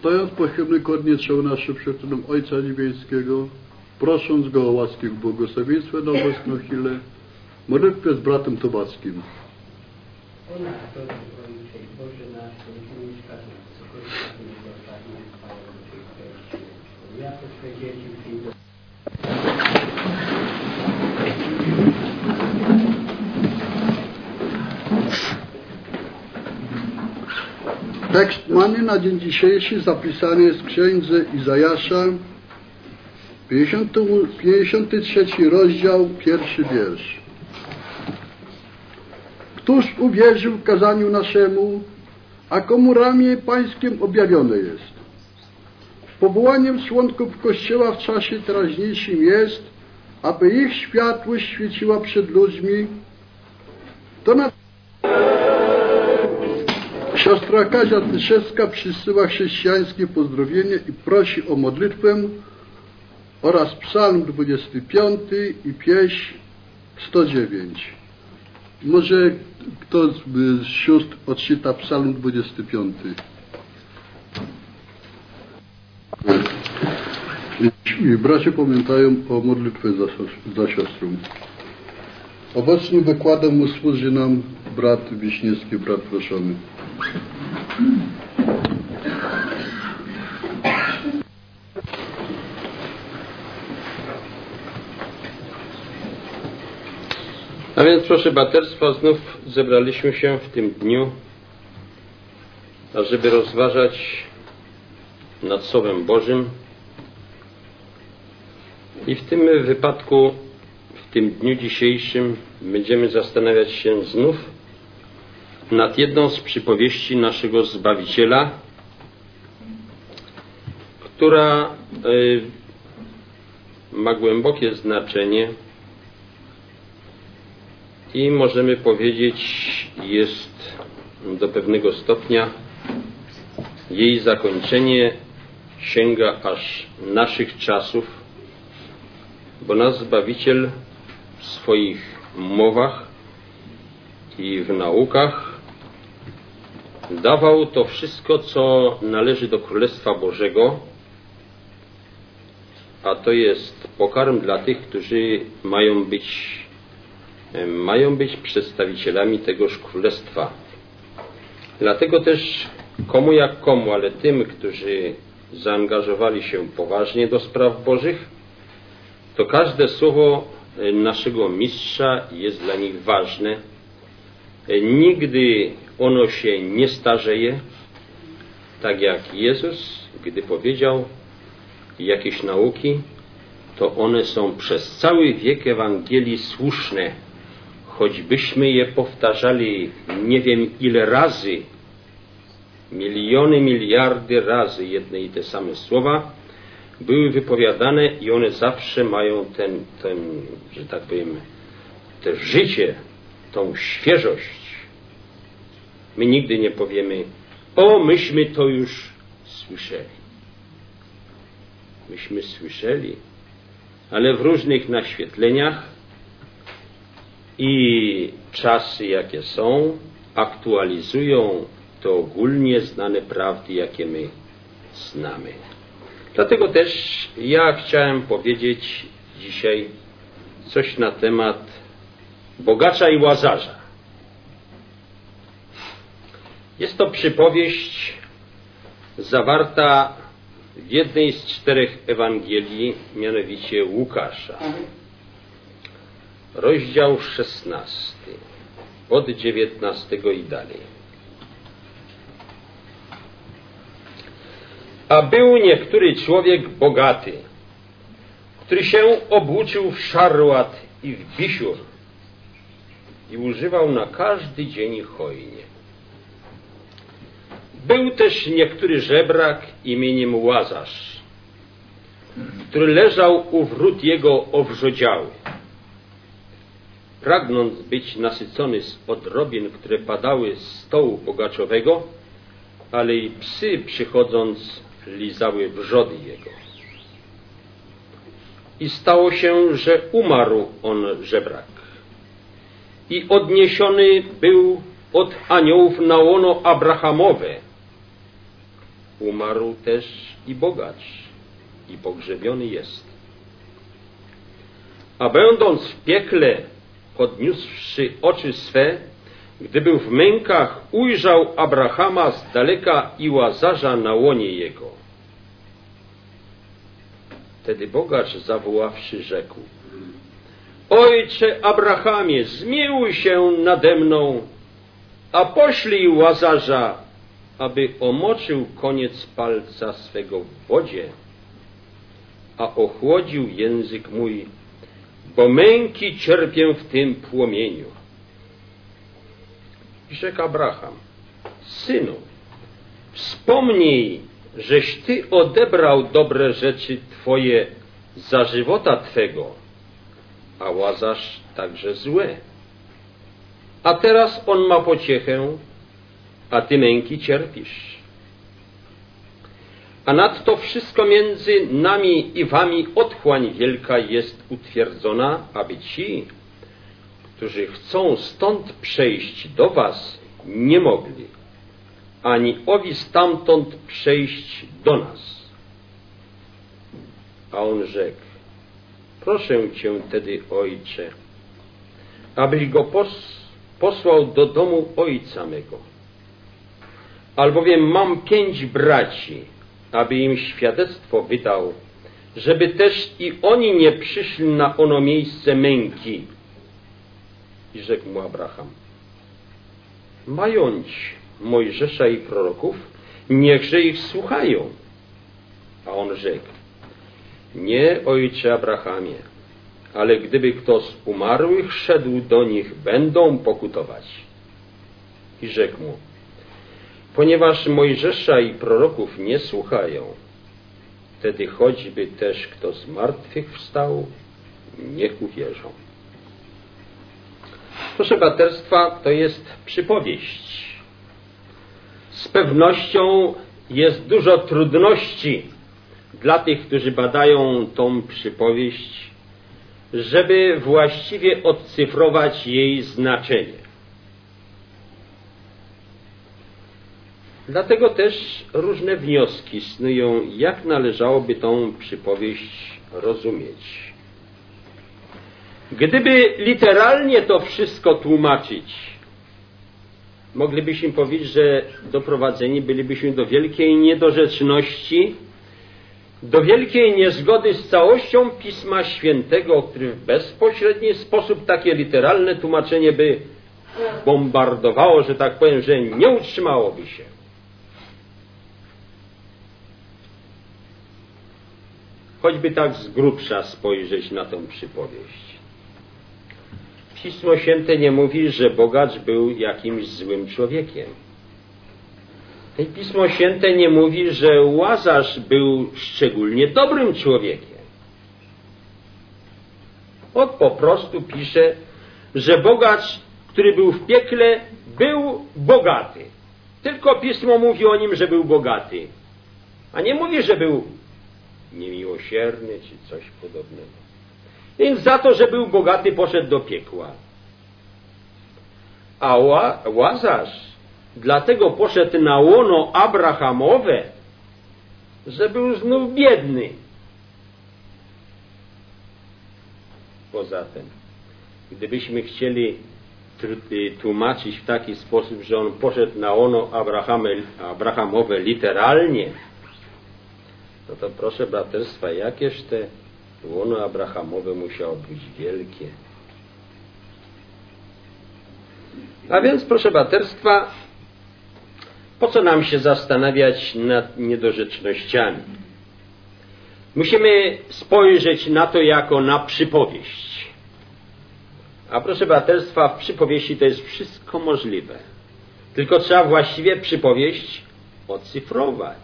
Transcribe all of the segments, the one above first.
Stojąc pochylny korniczą nasze przed Synem Ojca Niebieskiego, prosząc Go o łaski w błogosławieństwie na obecną chwilę, modlitwę z bratem Tobackim. Tekst manny na dzień dzisiejszy zapisany jest w księdze Izajasza, 53 rozdział, 1 wiersz. Któż uwierzył kazaniu naszemu, a komu ramię pańskim objawione jest? Powołaniem członków Kościoła w czasie teraźniejszym jest, aby ich światłość świeciła przed ludźmi. To na Siostra Kazia Tyszewska przysyła chrześcijańskie pozdrowienie i prosi o modlitwę oraz psalm 25 i pieśń 109. Może kto z sióstr odczyta psalm 25. I bracia pamiętają o modlitwie za siostrą. Obecnym wykładem usłuży nam brat Wiśniewski, brat proszony. A więc proszę braterstwa, znów zebraliśmy się w tym dniu, ażeby rozważać nad Słowem Bożym i w tym wypadku, w tym dniu dzisiejszym będziemy zastanawiać się znów nad jedną z przypowieści naszego Zbawiciela, która ma głębokie znaczenie i możemy powiedzieć, jest do pewnego stopnia jej zakończenie sięga aż naszych czasów, bo nasz Zbawiciel w swoich mowach i w naukach dawał to wszystko, co należy do Królestwa Bożego, a to jest pokarm dla tych, którzy mają być przedstawicielami tegoż Królestwa. Dlatego też komu jak komu, ale tym, którzy zaangażowali się poważnie do spraw Bożych, to każde słowo naszego Mistrza jest dla nich ważne. Nigdy ono się nie starzeje, tak jak Jezus, gdy powiedział jakieś nauki, to one są przez cały wiek Ewangelii słuszne, choćbyśmy je powtarzali nie wiem ile razy, miliony, miliardy razy jedne i te same słowa były wypowiadane i one zawsze mają ten, że tak powiem, to życie, tą świeżość. My nigdy nie powiemy, myśmy to już słyszeli. Myśmy słyszeli, ale w różnych naświetleniach i czasy, jakie są, aktualizują te ogólnie znane prawdy, jakie my znamy. Dlatego też ja chciałem powiedzieć dzisiaj coś na temat bogacza i łazarza. Jest to przypowieść zawarta w jednej z 4 Ewangelii, mianowicie Łukasza. Rozdział 16, od 19 i dalej. A był niektóry człowiek bogaty, który się obłuczył w szarłat i w bisiur i używał na każdy dzień hojnie. Był też niektóry żebrak imieniem Łazarz, który leżał u wrót jego owrzodziały. Pragnąc być nasycony z odrobin, które padały z stołu bogaczowego, ale i psy przychodząc lizały wrzody jego. I stało się, że umarł on żebrak i odniesiony był od aniołów na łono Abrahamowe, umarł też i bogacz i pogrzebiony jest. A będąc w piekle, podniósłszy oczy swe, gdy był w mękach, ujrzał Abrahama z daleka i Łazarza na łonie jego. Wtedy bogacz zawoławszy rzekł: Ojcze Abrahamie, zmiłuj się nade mną, a poślij Łazarza, aby omoczył koniec palca swego w wodzie, a ochłodził język mój, bo męki cierpię w tym płomieniu. I rzekł Abraham: Synu, wspomnij, żeś Ty odebrał dobre rzeczy Twoje za żywota Twego, a Łazarz także złe. A teraz on ma pociechę, a Ty męki cierpisz. A nadto wszystko między nami i Wami otchłań wielka jest utwierdzona, aby ci, którzy chcą stąd przejść do Was, nie mogli, ani owi stamtąd przejść do nas. A on rzekł: Proszę Cię tedy, Ojcze, abyś go posłał do domu ojca mego. Albowiem mam 5 braci, aby im świadectwo wydał, żeby też i oni nie przyszli na ono miejsce męki. I rzekł mu Abraham: Mająć Mojżesza i proroków, niechże ich słuchają. A on rzekł: Nie, ojcze Abrahamie, ale gdyby kto z umarłych szedł do nich, będą pokutować. I rzekł mu: Ponieważ Mojżesza i proroków nie słuchają, wtedy choćby też kto z martwych wstał, niech uwierzą. Proszę braterstwa, to jest przypowieść. Z pewnością jest dużo trudności dla tych, którzy badają tą przypowieść, żeby właściwie odcyfrować jej znaczenie. Dlatego też różne wnioski snują, jak należałoby tą przypowieść rozumieć. Gdyby literalnie to wszystko tłumaczyć, moglibyśmy powiedzieć, że doprowadzeni bylibyśmy do wielkiej niedorzeczności, do wielkiej niezgody z całością Pisma Świętego, który w bezpośredni sposób takie literalne tłumaczenie by bombardowało, że tak powiem, że nie utrzymałoby się. Choćby tak z grubsza spojrzeć na tę przypowieść. Pismo Święte nie mówi, że bogacz był jakimś złym człowiekiem. I Pismo Święte nie mówi, że Łazarz był szczególnie dobrym człowiekiem. Po prostu pisze, że bogacz, który był w piekle, był bogaty. Tylko Pismo mówi o nim, że był bogaty. A nie mówi, że był niemiłosierny czy coś podobnego. Więc za to, że był bogaty, poszedł do piekła. A Łazarz dlatego poszedł na łono Abrahamowe, że był znów biedny. Poza tym, gdybyśmy chcieli tłumaczyć w taki sposób, że on poszedł na łono Abrahamowe literalnie, no to proszę braterstwa, jakież te łono Abrahamowe musiało być wielkie. A więc, proszę braterstwa, po co nam się zastanawiać nad niedorzecznościami? Musimy spojrzeć na to jako na przypowieść. A proszę braterstwa, w przypowieści to jest wszystko możliwe. Tylko trzeba właściwie przypowieść ocyfrować.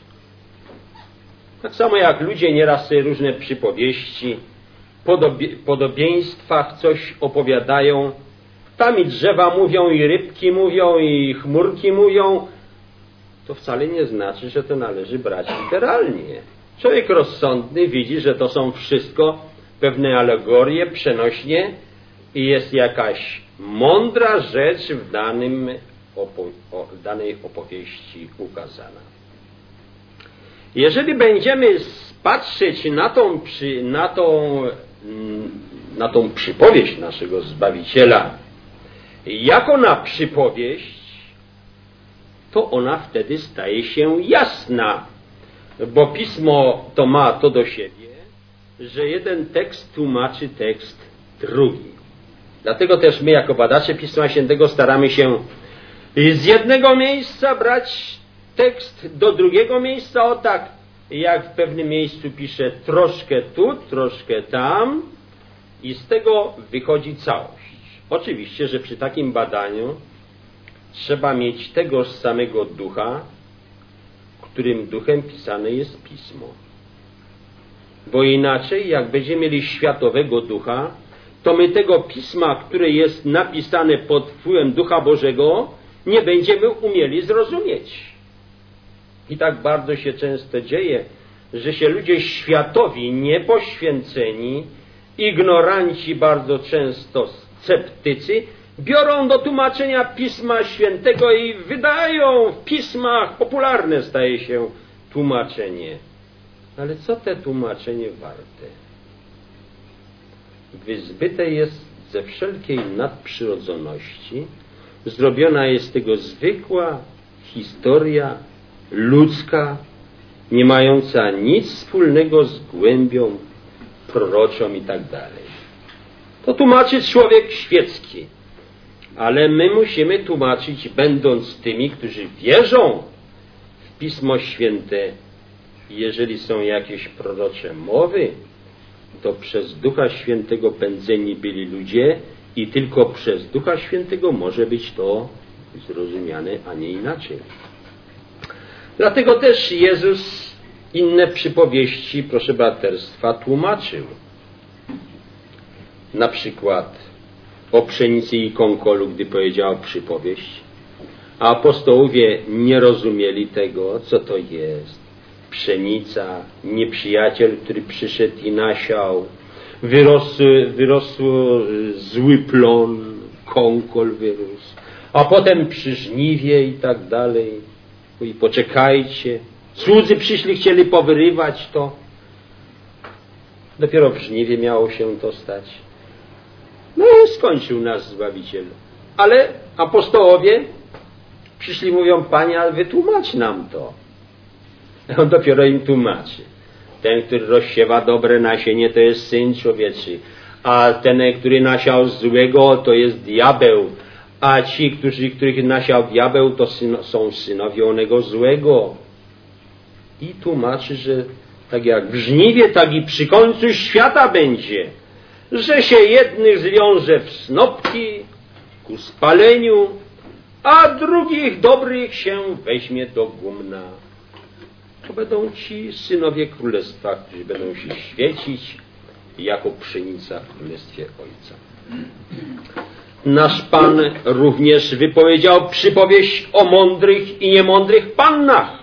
Tak samo jak ludzie nieraz sobie różne przypowieści, podobieństwach coś opowiadają. Tam i drzewa mówią, i rybki mówią, i chmurki mówią. To wcale nie znaczy, że to należy brać literalnie. Człowiek rozsądny widzi, że to są wszystko pewne alegorie, przenośnie i jest jakaś mądra rzecz w danej opowieści ukazana. Jeżeli będziemy patrzeć na tą przypowieść naszego Zbawiciela jako na przypowieść, to ona wtedy staje się jasna, bo Pismo to ma to do siebie, że jeden tekst tłumaczy tekst drugi. Dlatego też my jako badacze Pisma Świętego staramy się z jednego miejsca brać tekst do drugiego miejsca, o tak jak w pewnym miejscu pisze troszkę tu, troszkę tam i z tego wychodzi całość. Oczywiście, że przy takim badaniu trzeba mieć tegoż samego ducha, którym duchem pisane jest Pismo. Bo inaczej, jak będziemy mieli światowego ducha, to my tego Pisma, które jest napisane pod wpływem Ducha Bożego, nie będziemy umieli zrozumieć. I tak bardzo się często dzieje, że się ludzie światowi, niepoświęceni, ignoranci, bardzo często sceptycy, biorą do tłumaczenia Pisma Świętego i wydają w pismach, popularne staje się tłumaczenie. Ale co te tłumaczenie warte? Wyzbyte jest ze wszelkiej nadprzyrodzoności, zrobiona jest z tego zwykła historia ludzka, nie mająca nic wspólnego z głębią proroczą i tak dalej. To tłumaczy człowiek świecki, ale my musimy tłumaczyć, będąc tymi, którzy wierzą w Pismo Święte. Jeżeli są jakieś prorocze mowy, to przez Ducha Świętego pędzeni byli ludzie i tylko przez Ducha Świętego może być to zrozumiane, a nie inaczej. Dlatego też Jezus inne przypowieści, proszę braterstwa, tłumaczył. Na przykład o pszenicy i konkolu, gdy powiedział przypowieść, a apostołowie nie rozumieli tego, co to jest. Pszenica, nieprzyjaciel, który przyszedł i nasiał, wyrósł zły plon, konkol wyrósł, a potem przy żniwie i tak dalej. I poczekajcie, cudzy przyszli, chcieli powyrywać to. Dopiero w żniwie miało się to stać. No i skończył nas Zbawiciel. Ale apostołowie przyszli, mówią, Panie, ale wytłumacz nam to. On dopiero im tłumaczy. Ten, który rozsiewa dobre nasienie, to jest Syn Człowieczy, a ten, który nasiał złego, to jest diabeł, a ci, których nasiał diabeł, to są synowie onego złego. I tłumaczy, że tak jak w żniwie, tak i przy końcu świata będzie, że się jednych zwiąże w snopki ku spaleniu, a drugich dobrych się weźmie do gumna. To będą ci synowie Królestwa, którzy będą się świecić jako pszenica w Królestwie Ojca. Nasz Pan również wypowiedział przypowieść o mądrych i niemądrych pannach.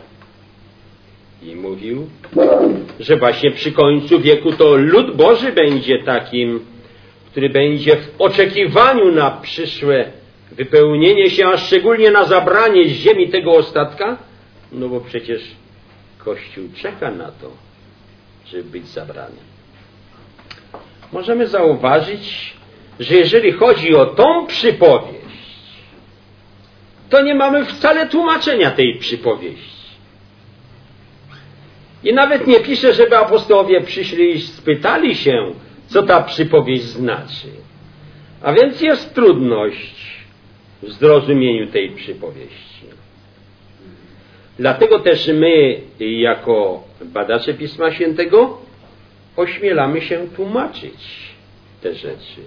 I mówił, że właśnie przy końcu wieku to lud Boży będzie takim, który będzie w oczekiwaniu na przyszłe wypełnienie się, a szczególnie na zabranie z ziemi tego ostatka, no bo przecież Kościół czeka na to, żeby być zabrany. Możemy zauważyć, że jeżeli chodzi o tą przypowieść, to nie mamy wcale tłumaczenia tej przypowieści. I nawet nie pisze, żeby apostołowie przyszli i spytali się, co ta przypowieść znaczy. A więc jest trudność w zrozumieniu tej przypowieści. Dlatego też my, jako badacze Pisma Świętego, ośmielamy się tłumaczyć te rzeczy.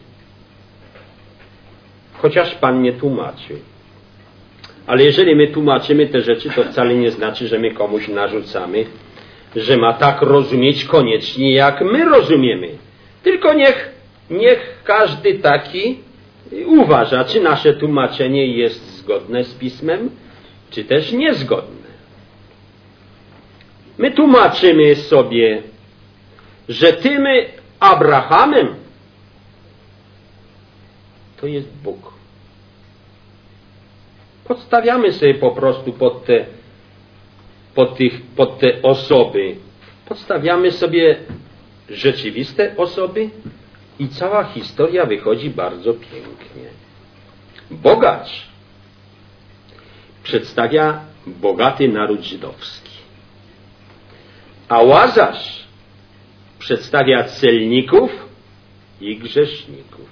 Chociaż Pan nie tłumaczył. Ale jeżeli my tłumaczymy te rzeczy, to wcale nie znaczy, że my komuś narzucamy, że ma tak rozumieć koniecznie, jak my rozumiemy. Tylko niech każdy taki uważa, czy nasze tłumaczenie jest zgodne z Pismem, czy też niezgodne. My tłumaczymy sobie, że tym Abrahamem to jest Bóg. Podstawiamy sobie po prostu pod te pod te osoby. Podstawiamy sobie rzeczywiste osoby i cała historia wychodzi bardzo pięknie. Bogacz przedstawia bogaty naród żydowski, a Łazarz przedstawia celników i grzeszników.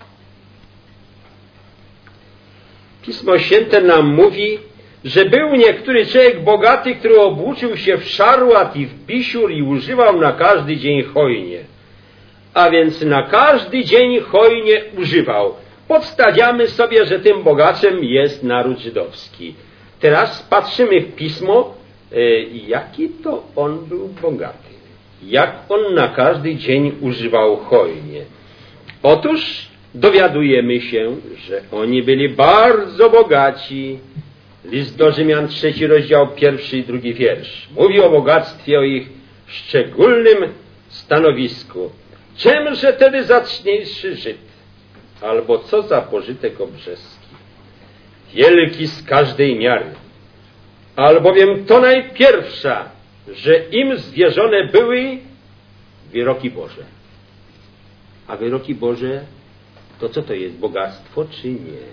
Pismo Święte nam mówi, że był niektóry człowiek bogaty, który obłuczył się w szarłat i w bisiur i używał na każdy dzień hojnie. A więc na każdy dzień hojnie używał. Podstawiamy sobie, że tym bogaczem jest naród żydowski. Teraz patrzymy w Pismo, jaki to on był bogaty. Jak on na każdy dzień używał hojnie. Otóż dowiadujemy się, że oni byli bardzo bogaci. List do Rzymian, 3 rozdział, 1 i 2 wiersz. Mówi o bogactwie, o ich szczególnym stanowisku. Czemże tedy zacniejszy Żyd? Albo co za pożytek obrzeski? Wielki z każdej miary. Albowiem to najpierwsza, że im zwierzone były wyroki Boże. A wyroki Boże, to co to jest? Bogactwo czy nie?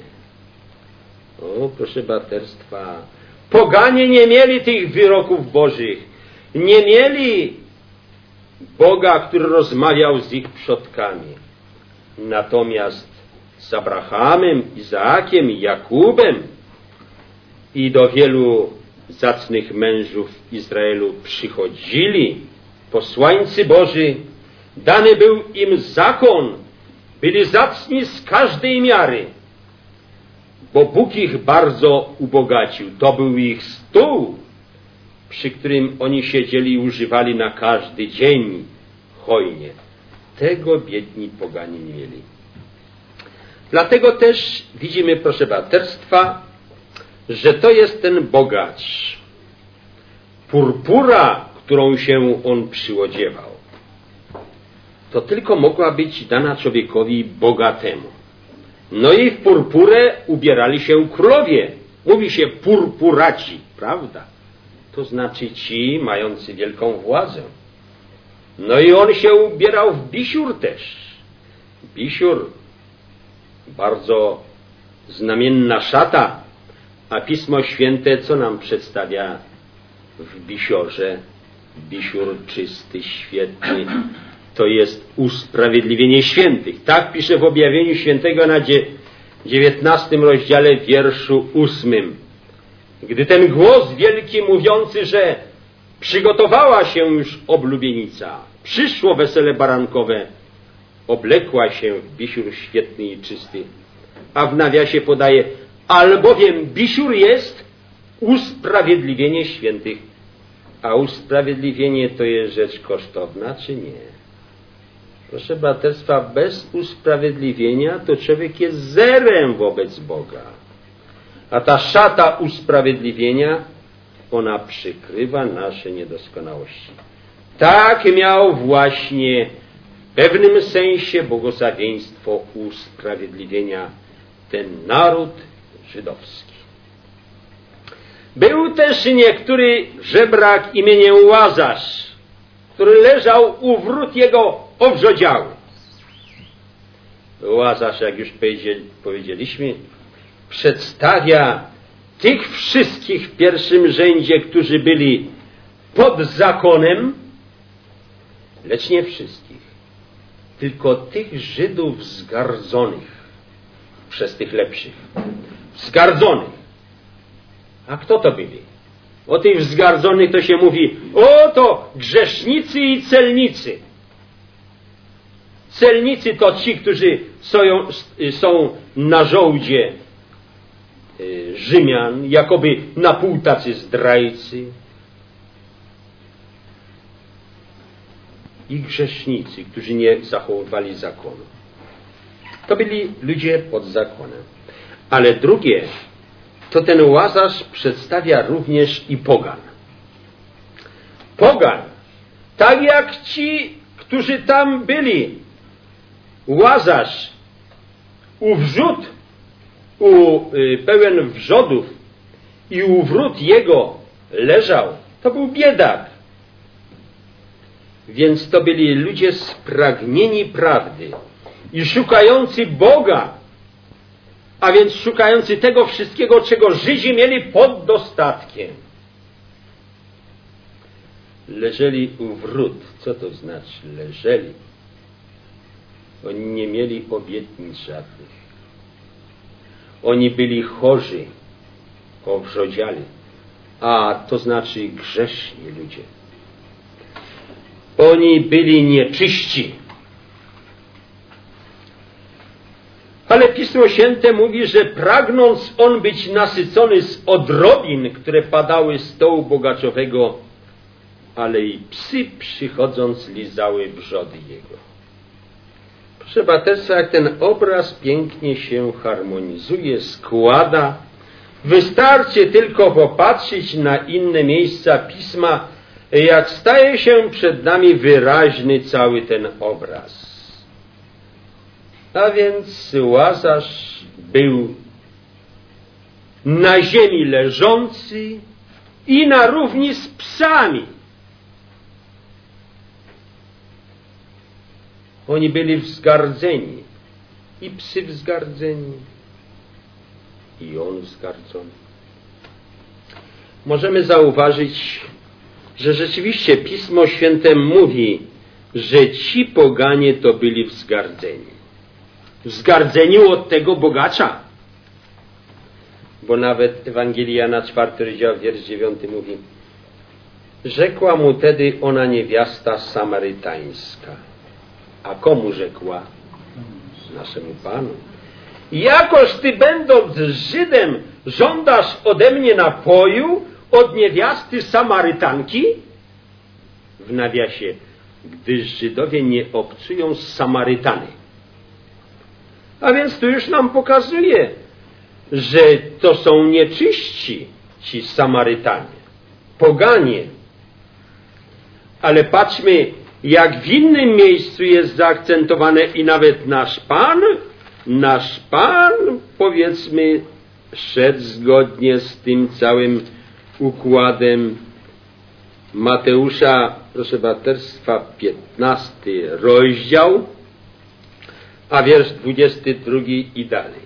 O, proszę braterstwa, poganie nie mieli tych wyroków Bożych. Nie mieli Boga, który rozmawiał z ich przodkami. Natomiast z Abrahamem, Izaakiem i Jakubem i do wielu zacnych mężów Izraelu przychodzili posłańcy Boży. Dany był im zakon. Byli zacni z każdej miary. Bo Bóg ich bardzo ubogacił. To był ich stół, przy którym oni siedzieli i używali na każdy dzień hojnie. Tego biedni poganie nie mieli. Dlatego też widzimy, proszę braterstwa, że to jest ten bogacz. Purpura, którą się on przyodziewał, to tylko mogła być dana człowiekowi bogatemu. No i w purpurę ubierali się królowie. Mówi się purpuraci, prawda? To znaczy ci mający wielką władzę. No i on się ubierał w bisiur też. Bisiur, bardzo znamienna szata, a Pismo Święte co nam przedstawia w bisiorze? Bisiur czysty, świetny. To jest usprawiedliwienie świętych. Tak pisze w objawieniu świętego na 19 rozdziale, wierszu 8. Gdy ten głos wielki mówiący, że przygotowała się już oblubienica, przyszło wesele barankowe, oblekła się w bisiur świetny i czysty. A w nawiasie podaje, albowiem bisiur jest usprawiedliwienie świętych. A usprawiedliwienie to jest rzecz kosztowna, czy nie? Proszę braterstwa, bez usprawiedliwienia to człowiek jest zerem wobec Boga. A ta szata usprawiedliwienia, ona przykrywa nasze niedoskonałości. Tak miał właśnie w pewnym sensie błogosławieństwo usprawiedliwienia ten naród żydowski. Był też niektóry żebrak imieniem Łazarz, który leżał u wrót jego owrzodziały. Łazarz, jak już powiedzieliśmy, przedstawia tych wszystkich w pierwszym rzędzie, którzy byli pod zakonem, lecz nie wszystkich, tylko tych Żydów zgardzonych przez tych lepszych. Zgardzonych. A kto to byli? O tych wzgardzonych to się mówi, oto grzesznicy i celnicy. Celnicy to ci, którzy są na żołdzie Rzymian, jakoby na pół tacy zdrajcy. I grzesznicy, którzy nie zachowywali zakonu. To byli ludzie pod zakonem. Ale drugie, to ten Łazarz przedstawia również i pogan. Pogan, tak jak ci, którzy tam byli. Łazarz, pełen wrzodów i u wrót jego leżał To był biedak. Więc to byli ludzie spragnieni prawdy i szukający Boga, a więc szukający tego wszystkiego, czego Żydzi mieli pod dostatkiem. Leżeli u wrót. Co to znaczy leżeli? Oni nie mieli obietnic żadnych. Oni byli chorzy, owrzodziali, a to znaczy grzeszni ludzie. Oni byli nieczyści. Ale Pismo Święte mówi, że pragnąc on być nasycony z odrobin, które padały z stołu bogaczowego, ale i psy przychodząc lizały wrzody jego. Proszę braterstwa, jak ten obraz pięknie się harmonizuje, składa, wystarczy tylko popatrzeć na inne miejsca Pisma, jak staje się przed nami wyraźny cały ten obraz. A więc Łazarz był na ziemi leżący i na równi z psami. Oni byli wzgardzeni. I psy wzgardzeni. I on wzgardzony. Możemy zauważyć, że rzeczywiście Pismo Święte mówi, że ci poganie to byli wzgardzeni. Wzgardzeni od tego bogacza. Bo nawet Ewangelia Jana 4 rozdział, wiersz 9 mówi: rzekła mu tedy ona niewiasta samarytańska. A komu rzekła? Naszemu Panu. Jakoż ty, będąc Żydem, żądasz ode mnie napoju od niewiasty Samarytanki? W nawiasie, gdyż Żydowie nie obcują z Samarytany. A więc tu już nam pokazuje, że to są nieczyści ci Samarytanie, poganie. Ale patrzmy, jak w innym miejscu jest zaakcentowane i nawet nasz Pan, powiedzmy, szedł zgodnie z tym całym układem Mateusza, proszę braterstwa, 15 rozdział, a wiersz 22 i dalej.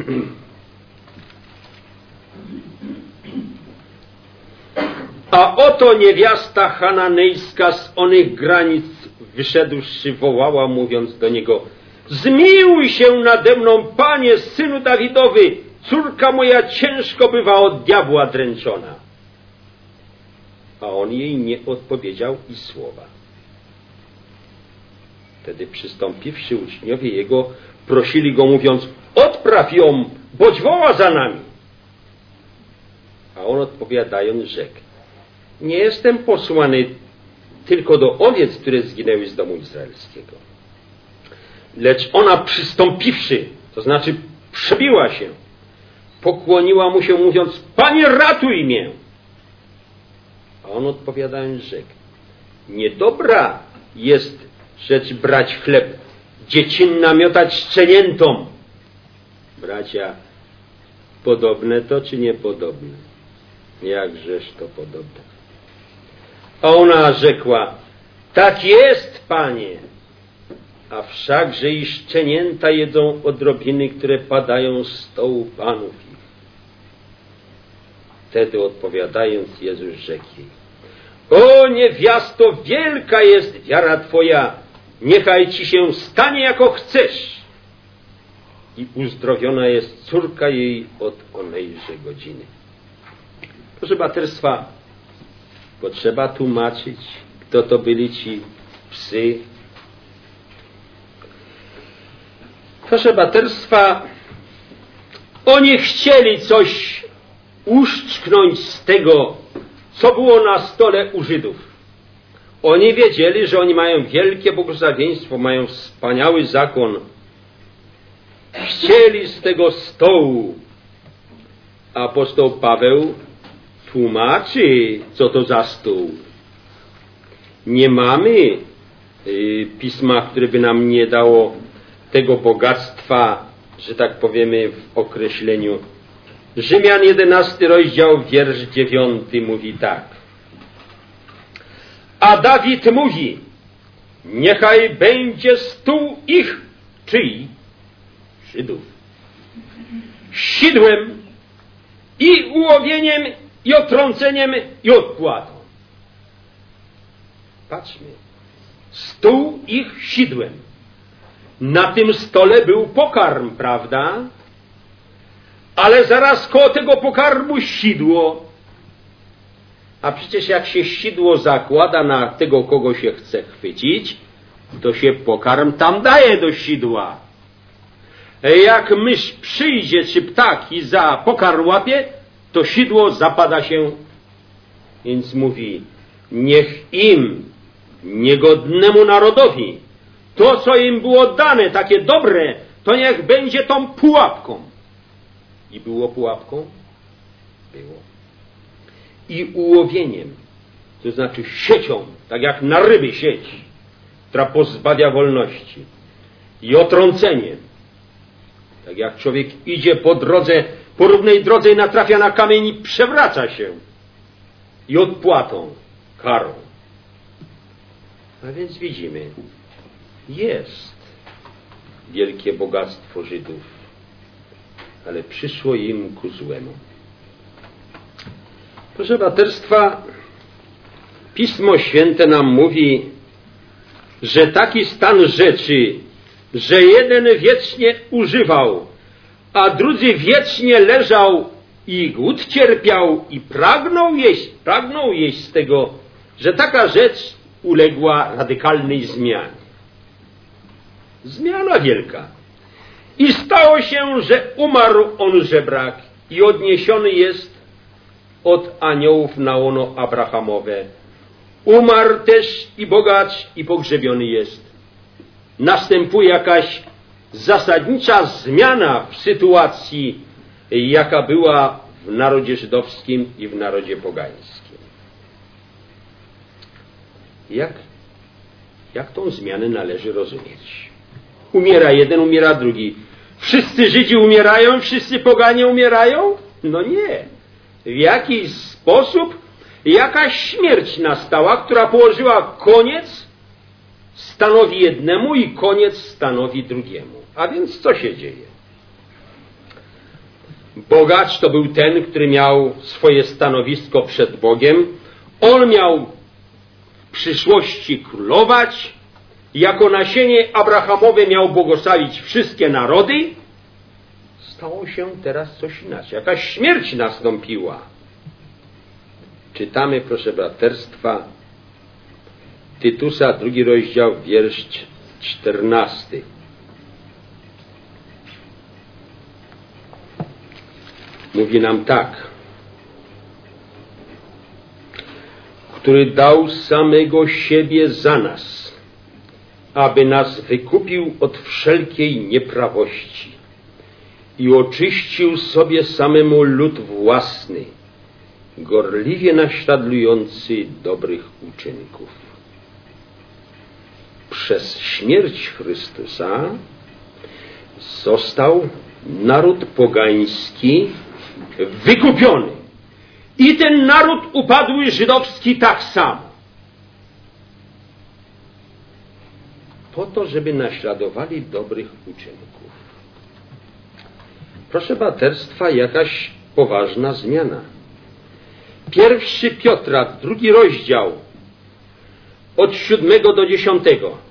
A oto niewiasta chananejska z onych granic wyszedłszy wołała, mówiąc do niego: zmiłuj się nade mną, Panie, Synu Dawidowy, córka moja ciężko bywa od diabła dręczona. A on jej nie odpowiedział i słowa. Wtedy przystąpiwszy uczniowie jego, prosili go, mówiąc: odpraw ją, boć woła za nami. A on odpowiadając rzekł: nie jestem posłany tylko do owiec, które zginęły z domu izraelskiego. Lecz ona przystąpiwszy, to znaczy przebiła się, pokłoniła mu się, mówiąc: Panie, ratuj mnie. A on odpowiadając rzekł: niedobra jest rzecz brać chleb, dziecinna miotać szczeniętom. Bracia, podobne to czy niepodobne? Jakżeż to podobne. A ona rzekła: tak jest, Panie, a wszakże i szczenięta jedzą odrobiny, które padają z stołu panów ich. Wtedy odpowiadając, Jezus rzekł jej: o niewiasto, wielka jest wiara Twoja, niechaj Ci się stanie jako chcesz. I uzdrowiona jest córka jej od onejże godziny. Proszę braterstwa, bo trzeba tłumaczyć, kto to byli ci psy. Proszę braterstwa, oni chcieli coś uszczknąć z tego, co było na stole u Żydów. Oni wiedzieli, że oni mają wielkie błogosławieństwo, mają wspaniały zakon. Chcieli z tego stołu. Apostoł Paweł tłumaczy, co to za stół. Nie mamy pisma, które by nam nie dało tego bogactwa, że tak powiemy, w określeniu. Rzymian 11 rozdział, wiersz 9 mówi tak: A Dawid mówi, niechaj będzie stół ich, czyj? Żydów. Sidłem i ułowieniem i otrąceniem i odpłatą. Patrzmy. Stół ich sidłem. Na tym stole był pokarm, prawda? Ale zaraz koło tego pokarmu sidło. A przecież jak się sidło zakłada na tego, kogo się chce chwycić, to się pokarm tam daje do sidła. Jak mysz przyjdzie, czy ptak i za pokarm łapie, to sidło zapada się. Więc mówi, niech im, niegodnemu narodowi, to, co im było dane, takie dobre, to niech będzie tą pułapką. I było pułapką? Było. I ułowieniem, to znaczy siecią, tak jak na ryby sieć, która pozbawia wolności. I otrąceniem, tak jak człowiek idzie po drodze, po równej drodze i natrafia na kamień i przewraca się. I odpłatą, karą. A więc widzimy, jest wielkie bogactwo Żydów, ale przyszło im ku złemu. Proszę braterstwa, Pismo Święte nam mówi, że taki stan rzeczy, że jeden wiecznie używał, a drudzy wiecznie leżał i głód cierpiał i pragnął jeść z tego, że taka rzecz uległa radykalnej zmianie. Zmiana wielka. I stało się, że umarł on żebrak i odniesiony jest od aniołów na łono Abrahamowe. Umarł też i bogacz i pogrzebiony jest. Następuje jakaś zasadnicza zmiana w sytuacji, jaka była w narodzie żydowskim i w narodzie pogańskim. Jak tą zmianę należy rozumieć? Umiera jeden, umiera drugi. Wszyscy Żydzi umierają, wszyscy poganie umierają? No nie. W jakiś sposób jakaś śmierć nastała, która położyła koniec stanowi jednemu i koniec stanowi drugiemu. A więc co się dzieje? Bogacz to był ten, który miał swoje stanowisko przed Bogiem. On miał w przyszłości królować. Jako nasienie Abrahamowe miał błogosławić wszystkie narody. Stało się teraz coś inaczej. Jakaś śmierć nastąpiła. Czytamy, proszę braterstwa, Tytusa, 2 rozdział, wiersz 14. Mówi nam tak. Który dał samego siebie za nas, aby nas wykupił od wszelkiej nieprawości i oczyścił sobie samemu lud własny, gorliwie naśladujący dobrych uczynków. Przez śmierć Chrystusa został naród pogański wykupiony. I ten naród upadły żydowski tak samo. Po to, żeby naśladowali dobrych uczynków. Proszę braterstwa, jakaś poważna zmiana. 1 Piotra, 2 rozdział, od 7 do 10.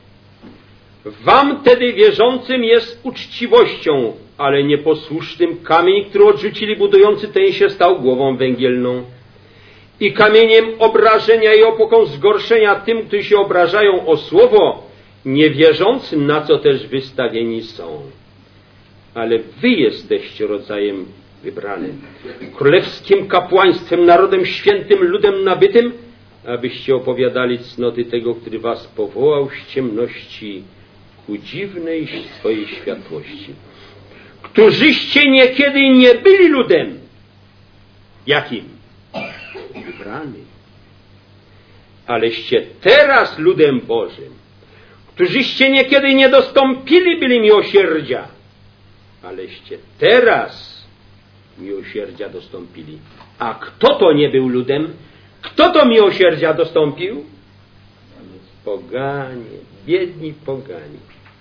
Wam tedy wierzącym jest uczciwością, ale nieposłusznym kamień, który odrzucili budujący, ten się stał głową węgielną. I kamieniem obrażenia i opoką zgorszenia tym, którzy się obrażają o słowo, niewierzącym, na co też wystawieni są. Ale wy jesteście rodzajem wybranym, królewskim kapłaństwem, narodem świętym, ludem nabytym, abyście opowiadali cnoty tego, który was powołał z ciemności ku dziwnej swojej światłości. Którzyście niekiedy nie byli ludem. Jakim? Wybranym. Aleście teraz ludem Bożym. Którzyście niekiedy nie dostąpili byli miłosierdzia. Aleście teraz miłosierdzia dostąpili. A kto to nie był ludem? Kto to miłosierdzia dostąpił? Poganie, biedni poganie.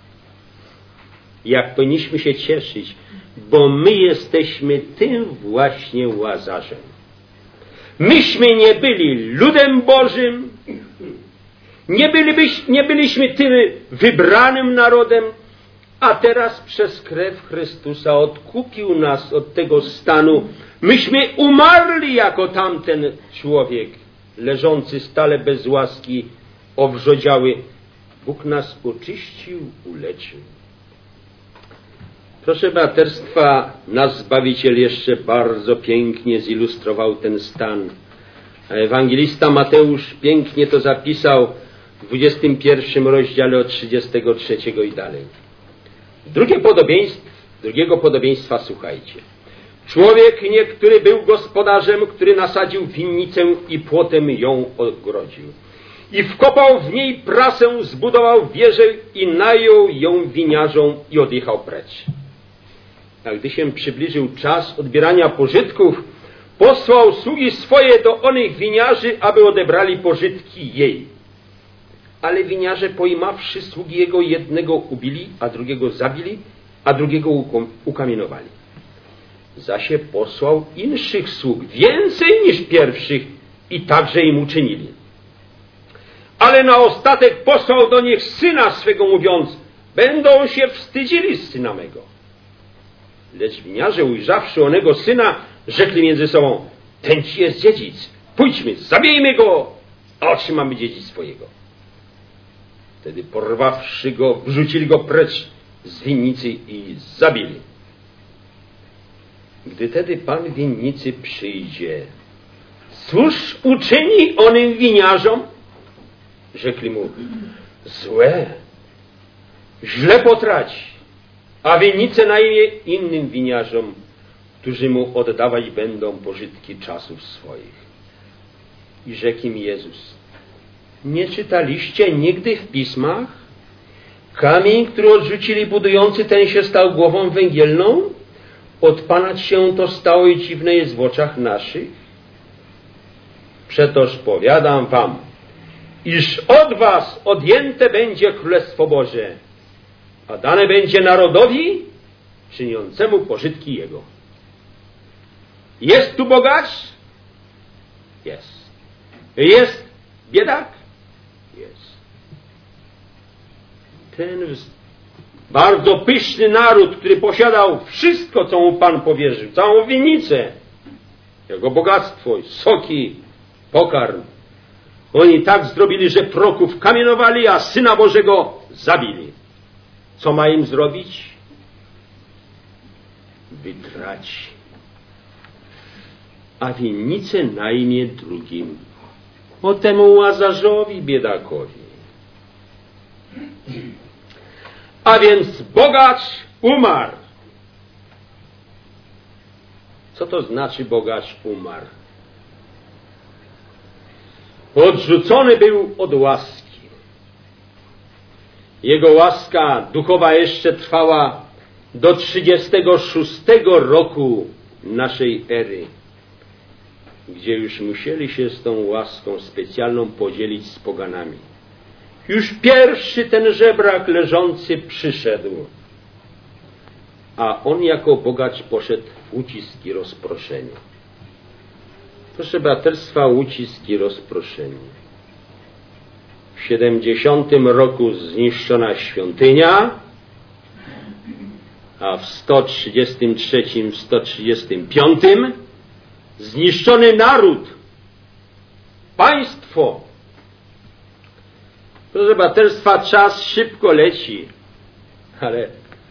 Jak powinniśmy się cieszyć, bo my jesteśmy tym właśnie Łazarzem. Myśmy nie byli ludem Bożym, nie byliśmy tym wybranym narodem, a teraz przez krew Chrystusa odkupił nas od tego stanu. Myśmy umarli jako tamten człowiek, leżący stale bez łaski, owrzodziały. Bóg nas oczyścił, uleczył. Proszę braterstwa, nasz Zbawiciel jeszcze bardzo pięknie zilustrował ten stan. A ewangelista Mateusz pięknie to zapisał w 21 rozdziale od 33 i dalej. Drugiego podobieństwa słuchajcie. Człowiek niektóry był gospodarzem, który nasadził winnicę i płotem ją ogrodził. I wkopał w niej prasę, zbudował wieżę i najął ją winiarzom i odjechał precz. A gdy się przybliżył czas odbierania pożytków, posłał sługi swoje do onych winiarzy, aby odebrali pożytki jej. Ale winiarze, pojmawszy sługi jego, jednego ubili, a drugiego zabili, a drugiego ukamienowali. Zaś posłał inszych sług, więcej niż pierwszych, i także im uczynili. Ale na ostatek posłał do nich syna swego, mówiąc: będą się wstydzili syna mego. Lecz winiarze, ujrzawszy onego syna, rzekli między sobą: ten ci jest dziedzic, pójdźmy, zabijmy go, a otrzymamy dziedzictwo jego. Wtedy porwawszy go, wrzucili go precz z winnicy i zabili. Gdy tedy pan winnicy przyjdzie, cóż uczyni onym winiarzom? Rzekli mu: złe, źle potraci, a winnicę najmie innym winiarzom, którzy mu oddawać będą pożytki czasów swoich. I rzekł im Jezus: nie czytaliście nigdy w pismach? Kamień, który odrzucili budujący, ten się stał głową węgielną? Od Pana się to stało i dziwne jest w oczach naszych. Przetoż powiadam wam, iż od was odjęte będzie Królestwo Boże, a dane będzie narodowi czyniącemu pożytki jego. Jest tu bogacz? Jest. Jest biedak? Jest. Ten bardzo pyszny naród, który posiadał wszystko, co mu Pan powierzył, całą winnicę, jego bogactwo, soki, pokarm. Oni tak zrobili, że proroków kamienowali, a Syna Bożego zabili. Co ma im zrobić? Wytraci. A winnicę najmie drugim, o temu Łazarzowi biedakowi. A więc bogacz umarł. Co to znaczy bogacz umarł? Odrzucony był od łaski. Jego łaska duchowa jeszcze trwała do 36 roku naszej ery, gdzie już musieli się z tą łaską specjalną podzielić z poganami. Już pierwszy ten żebrak leżący przyszedł, a on jako bogacz poszedł w ucisk i rozproszenie. Proszę braterstwa, ucisk i rozproszenie. W 70 roku zniszczona świątynia, a w 133, w 135 zniszczony naród, państwo. Proszę braterstwa, czas szybko leci, ale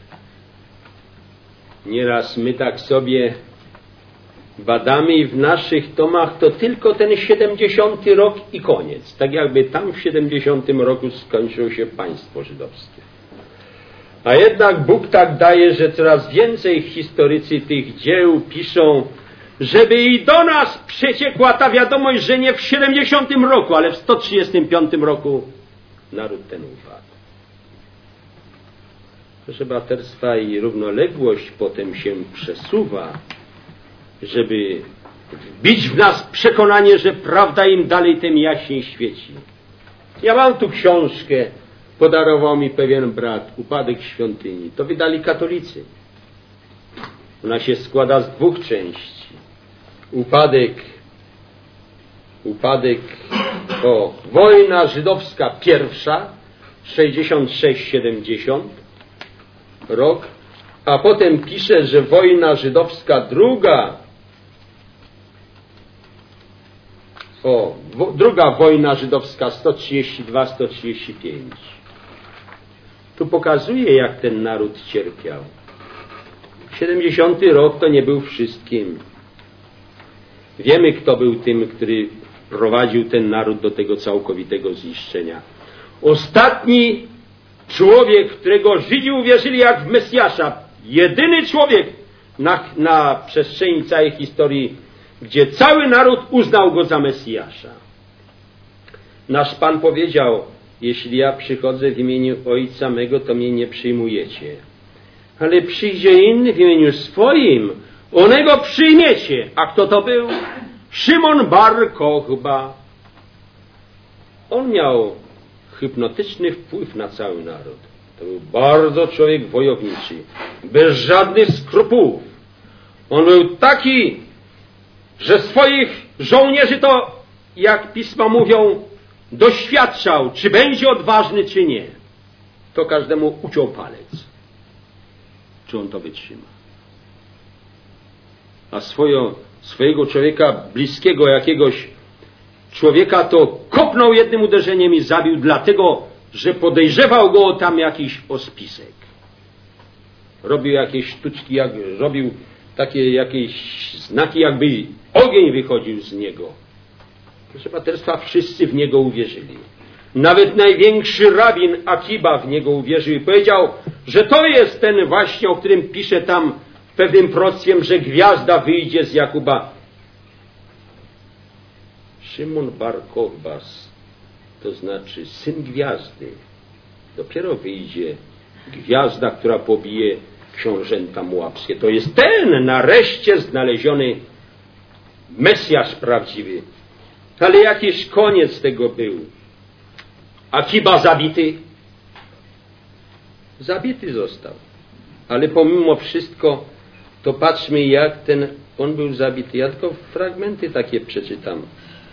nieraz my tak sobie badamy i w naszych tomach to tylko ten 70 rok i koniec. Tak jakby tam w 70 roku skończyło się państwo żydowskie. A jednak Bóg tak daje, że coraz więcej historycy tych dzieł piszą, żeby i do nas przeciekła ta wiadomość, że nie w 70 roku, ale w 135 roku naród ten upadł. Proszę braterstwa, i równoległość potem się przesuwa, żeby wbić w nas przekonanie, że prawda im dalej tym jaśniej świeci. Ja mam tu książkę, podarował mi pewien brat, Upadek świątyni. To wydali katolicy. Ona się składa z 2 części. Wojna żydowska pierwsza, 66-70 rok, a potem pisze, że wojna żydowska druga, druga wojna żydowska 132-135. Tu pokazuje, jak ten naród cierpiał. 70 rok to nie był wszystkim. Wiemy, kto był tym, który prowadził ten naród do tego całkowitego zniszczenia. Ostatni człowiek, którego Żydzi uwierzyli jak w Mesjasza, jedyny człowiek na przestrzeni całej historii, gdzie cały naród uznał go za Mesjasza. Nasz Pan powiedział: jeśli ja przychodzę w imieniu Ojca mego, to mnie nie przyjmujecie. Ale przyjdzie inny w imieniu swoim, onego przyjmiecie. A kto to był? Szymon Bar Kochba. On miał hypnotyczny wpływ na cały naród. To był bardzo człowiek wojowniczy, bez żadnych skrupułów. On był taki, że swoich żołnierzy to, jak pisma mówią, doświadczał, czy będzie odważny, czy nie. To każdemu uciął palec. Czy on to wytrzyma? A swojego człowieka, bliskiego jakiegoś człowieka, to kopnął jednym uderzeniem i zabił, dlatego, że podejrzewał go tam jakiś ospisek. Robił jakieś sztuczki, robił takie jakieś znaki, jakby ogień wychodził z niego. Proszę braterstwa, wszyscy w niego uwierzyli. Nawet największy rabin Akiba w niego uwierzył i powiedział, że to jest ten właśnie, o którym pisze tam pewnym proroctwem, że gwiazda wyjdzie z Jakuba. Szymon Bar Kochbas, to znaczy syn gwiazdy. Dopiero wyjdzie gwiazda, która pobije książęta moabskie. To jest ten nareszcie znaleziony Mesjasz prawdziwy. Ale jakiś koniec tego był. Akiba zabity? Zabity został. Ale pomimo wszystko, to patrzmy, jak on był zabity. Ja tylko fragmenty takie przeczytam.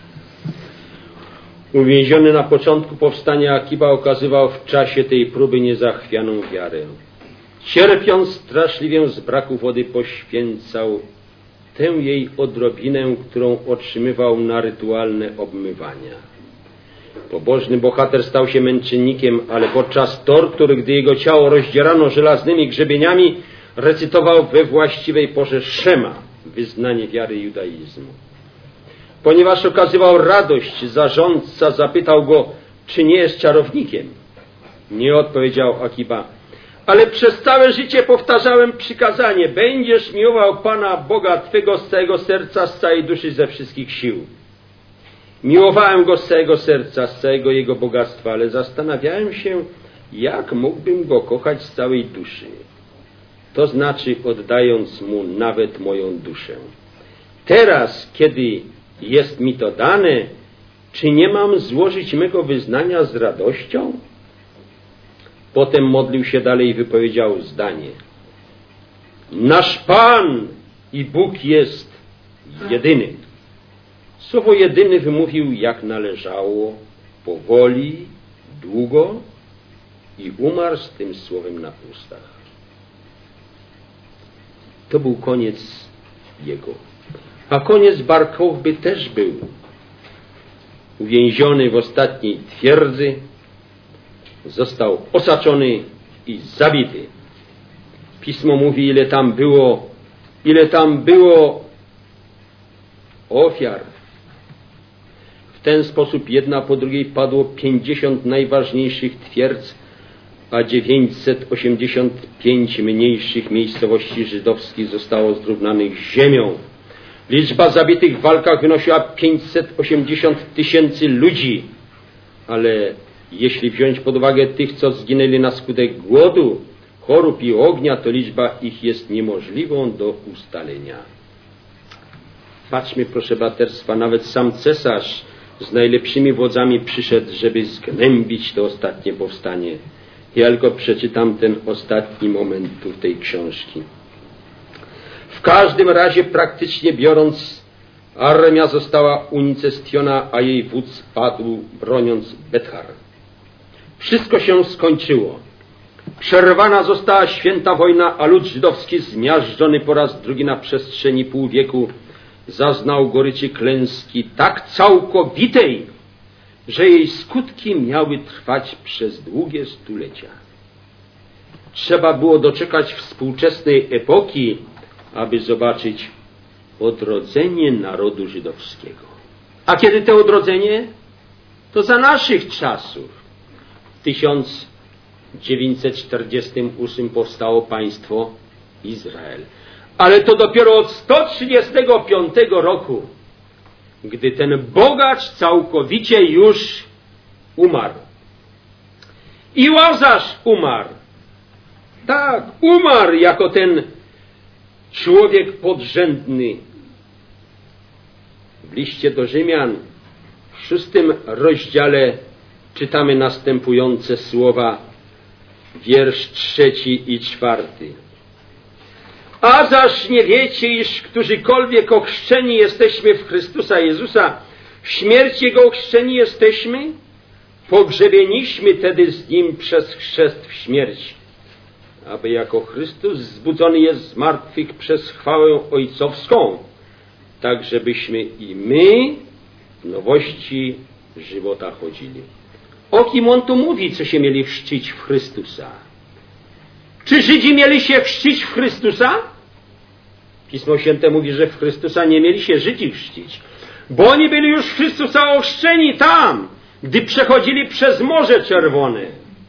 Uwięziony na początku powstania, Akiba okazywał w czasie tej próby niezachwianą wiarę. Cierpiąc straszliwie z braku wody, poświęcał tę jej odrobinę, którą otrzymywał na rytualne obmywania. Pobożny bohater stał się męczennikiem, ale podczas tortur, gdy jego ciało rozdzierano żelaznymi grzebieniami, recytował we właściwej porze Szema, wyznanie wiary judaizmu. Ponieważ okazywał radość, zarządca zapytał go, czy nie jest czarownikiem. Nie, odpowiedział Akiba, ale przez całe życie powtarzałem przykazanie: będziesz miłował Pana Boga Twego z całego serca, z całej duszy, ze wszystkich sił. Miłowałem Go z całego serca, z całego Jego bogactwa, ale zastanawiałem się, jak mógłbym Go kochać z całej duszy. To znaczy oddając Mu nawet moją duszę. Teraz, kiedy jest mi to dane, czy nie mam złożyć mego wyznania z radością? Potem modlił się dalej i wypowiedział zdanie: nasz Pan i Bóg jest jedyny. Słowo jedyny wymówił jak należało, powoli, długo i umarł z tym słowem na ustach. To był koniec jego. A koniec Bar Kochby też był. Uwięziony w ostatniej twierdzy, został osaczony i zabity. Pismo mówi, ile tam było ofiar. W ten sposób jedna po drugiej padło 50 najważniejszych twierdz, a 985 mniejszych miejscowości żydowskich zostało zrównanych z ziemią. Liczba zabitych w walkach wynosiła 580 000 ludzi, ale jeśli wziąć pod uwagę tych, co zginęli na skutek głodu, chorób i ognia, to liczba ich jest niemożliwą do ustalenia. Patrzmy, proszę braterstwa, nawet sam cesarz z najlepszymi wodzami przyszedł, żeby zgnębić to ostatnie powstanie. Ja tylko przeczytam ten ostatni moment tej książki. W każdym razie, praktycznie biorąc, armia została unicestwiona, a jej wódz padł, broniąc Bethar. Wszystko się skończyło. Przerwana została święta wojna, a lud żydowski, zmiażdżony po raz drugi na przestrzeni pół wieku, zaznał goryczy klęski tak całkowitej, że jej skutki miały trwać przez długie stulecia. Trzeba było doczekać współczesnej epoki, aby zobaczyć odrodzenie narodu żydowskiego. A kiedy to odrodzenie? To za naszych czasów. W 1948 powstało państwo Izrael. Ale to dopiero od 135 roku, gdy ten bogacz całkowicie już umarł. I Łazarz umarł. Tak, umarł jako ten człowiek podrzędny. W liście do Rzymian w 6 rozdziale czytamy następujące słowa, wiersz 3 i 4. A zaś nie wiecie, iż którzykolwiek ochrzczeni jesteśmy w Chrystusa Jezusa, w śmierć Jego ochrzczeni jesteśmy, pogrzebieniśmy tedy z Nim przez chrzest w śmierć, aby jako Chrystus zbudzony jest z martwych przez chwałę ojcowską, tak żebyśmy i my w nowości żywota chodzili. O kim on tu mówi, co się mieli chrzcić w Chrystusa? Czy Żydzi mieli się chrzcić w Chrystusa? Pismo Święte mówi, że w Chrystusa nie mieli się Żydzi chrzcić, bo oni byli już w Chrystusa ochrzczeni tam, gdy przechodzili przez Morze Czerwone.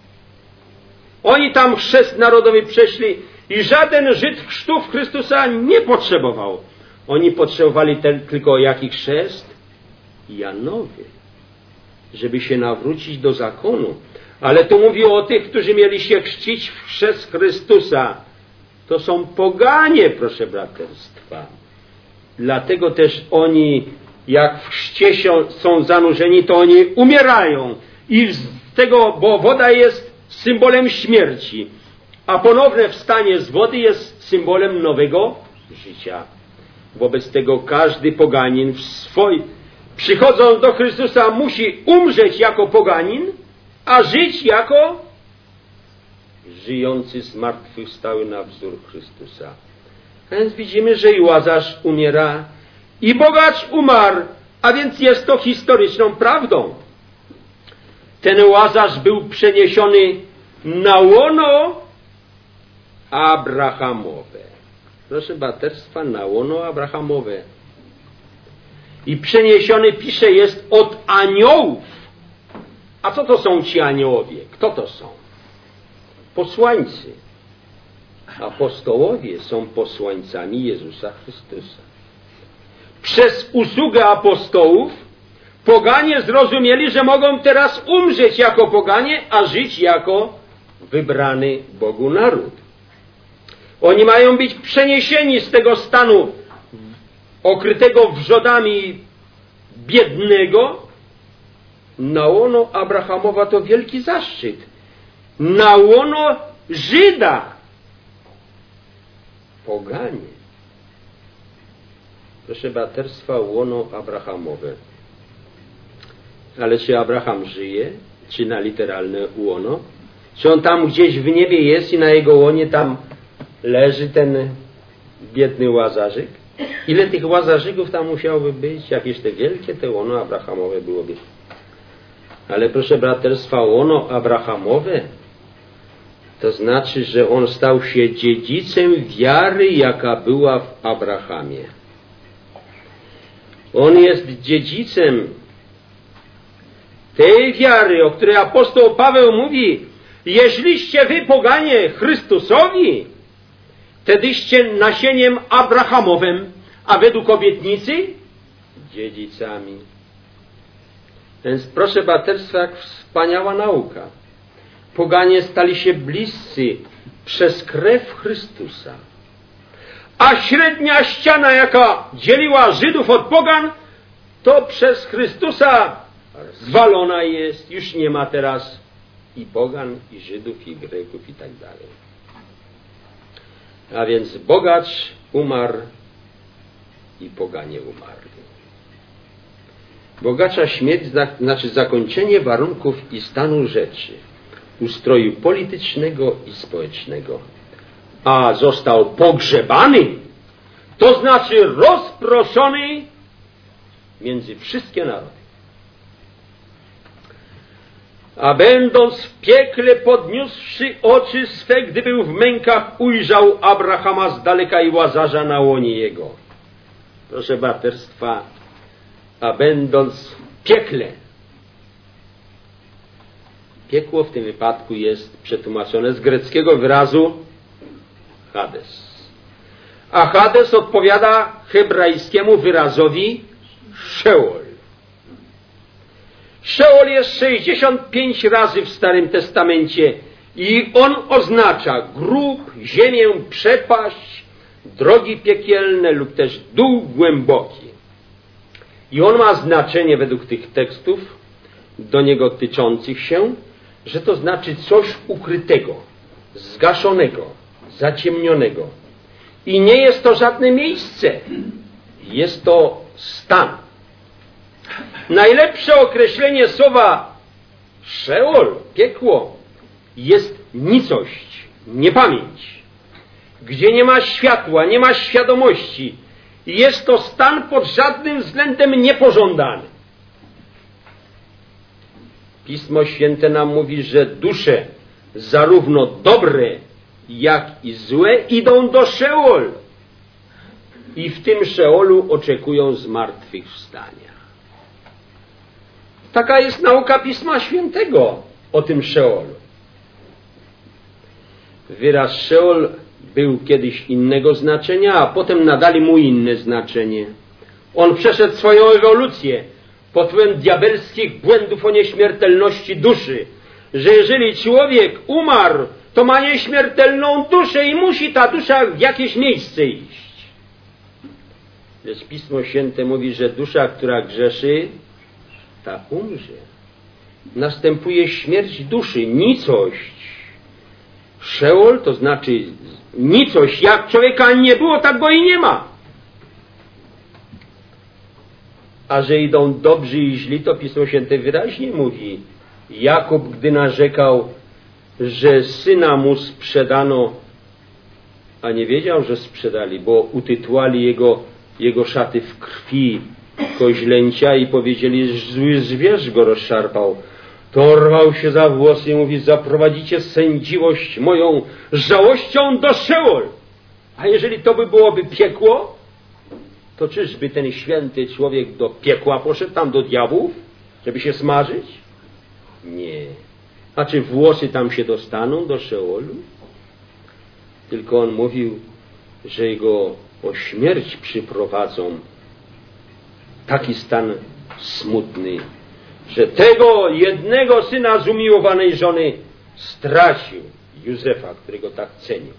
Oni tam chrzest narodowy przeszli i żaden Żyd chrztu w Chrystusa nie potrzebował. Oni potrzebowali tylko jaki chrzest? Janowy, żeby się nawrócić do zakonu. Ale tu mówi o tych, którzy mieli się chrzcić w chrzest Chrystusa. To są poganie, proszę braterstwa. Dlatego też oni, jak w chrzcie są zanurzeni, to oni umierają. I z tego, bo woda jest symbolem śmierci, a ponowne wstanie z wody jest symbolem nowego życia. Wobec tego każdy poganin przychodząc do Chrystusa musi umrzeć jako poganin, a żyć jako żyjący zmartwychwstały na wzór Chrystusa. A więc widzimy, że i Łazarz umiera, i bogacz umarł, a więc jest to historyczną prawdą. Ten Łazarz był przeniesiony na łono Abrahamowe. Proszę braterstwa, na łono Abrahamowe. I przeniesiony, pisze, jest od aniołów. A co to są ci aniołowie? Kto to są? Posłańcy. Apostołowie są posłańcami Jezusa Chrystusa. Przez usługę apostołów poganie zrozumieli, że mogą teraz umrzeć jako poganie, a żyć jako wybrany Bogu naród. Oni mają być przeniesieni z tego stanu okrytego wrzodami biednego na łono Abrahamowa. To wielki zaszczyt. Na łono Żyda. Poganie. Proszę braterstwa, łono Abrahamowe. Ale czy Abraham żyje? Czy na literalne łono? Czy on tam gdzieś w niebie jest i na jego łonie tam leży ten biedny Łazarzyk? Ile tych Łazarzyków tam musiałoby być? Jakieś te wielkie te łono Abrahamowe byłoby. Ale proszę braterstwa, łono Abrahamowe to znaczy, że on stał się dziedzicem wiary, jaka była w Abrahamie. On jest dziedzicem tej wiary, o której apostoł Paweł mówi: jeżeliście wy poganie Chrystusowi, wtedyście nasieniem Abrahamowym, a według obietnicy dziedzicami. Więc proszę braterstwa, jak wspaniała nauka. Poganie stali się bliscy przez krew Chrystusa. A średnia ściana, jaka dzieliła Żydów od pogan, to przez Chrystusa zwalona jest, już nie ma teraz i pogan, i Żydów, i Greków, i tak dalej. A więc bogacz umarł i poganie umarli. Bogacza śmierć znaczy zakończenie warunków i stanu rzeczy, ustroju politycznego i społecznego. A został pogrzebany, to znaczy rozproszony między wszystkie narody. A będąc w piekle, podniósłszy oczy swe, gdy był w mękach, ujrzał Abrahama z daleka i Łazarza na łonie jego. Proszę braterstwa, a będąc w piekle. Piekło w tym wypadku jest przetłumaczone z greckiego wyrazu Hades. A Hades odpowiada hebrajskiemu wyrazowi Szeol. Szeol jest 65 razy w Starym Testamencie i on oznacza grób, ziemię, przepaść, drogi piekielne lub też dół głęboki. I on ma znaczenie według tych tekstów do niego tyczących się, że to znaczy coś ukrytego, zgaszonego, zaciemnionego. I nie jest to żadne miejsce, jest to stan. Najlepsze określenie słowa Szeol, piekło, jest nicość, niepamięć, gdzie nie ma światła, nie ma świadomości. Jest to stan pod żadnym względem niepożądany. Pismo Święte nam mówi, że dusze, zarówno dobre, jak i złe, idą do Szeol. I w tym Szeolu oczekują zmartwychwstania. Taka jest nauka Pisma Świętego o tym Szeolu. Wyraz Szeol był kiedyś innego znaczenia, a potem nadali mu inne znaczenie. On przeszedł swoją ewolucję pod wpływem diabelskich błędów o nieśmiertelności duszy, że jeżeli człowiek umarł, to ma nieśmiertelną duszę i musi ta dusza w jakieś miejsce iść. Lecz Pismo Święte mówi, że dusza, która grzeszy, ta umrze. Następuje śmierć duszy, nicość. Szeol to znaczy nicość. Jak człowieka nie było, tak go i nie ma. A że idą dobrzy i źli, to Pismo Święte wyraźnie mówi. Jakub, gdy narzekał, że syna mu sprzedano, a nie wiedział, że sprzedali, bo utytułali jego szaty w krwi koźlęcia i powiedzieli, że zły zwierz go rozszarpał. To rwał się za włosy i mówi, zaprowadzicie sędziwość moją żałością do Szeol. A jeżeli to byłoby piekło, to czyżby ten święty człowiek do piekła poszedł, tam do diabłów, żeby się smażyć? Nie. A czy włosy tam się dostaną do Szeolu? Tylko on mówił, że go o śmierć przyprowadzą. Taki stan smutny, że tego jednego syna z umiłowanej żony stracił, Józefa, którego tak cenił.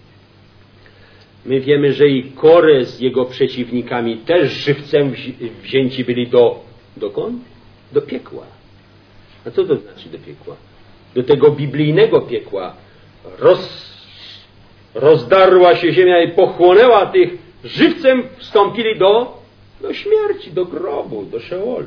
My wiemy, że i Korę z jego przeciwnikami też żywcem wzięci byli dokąd? Do piekła. A co to znaczy do piekła? Do tego biblijnego piekła. Rozdarła się ziemia i pochłonęła tych, żywcem wstąpili do śmierci, do grobu, do Szeolu.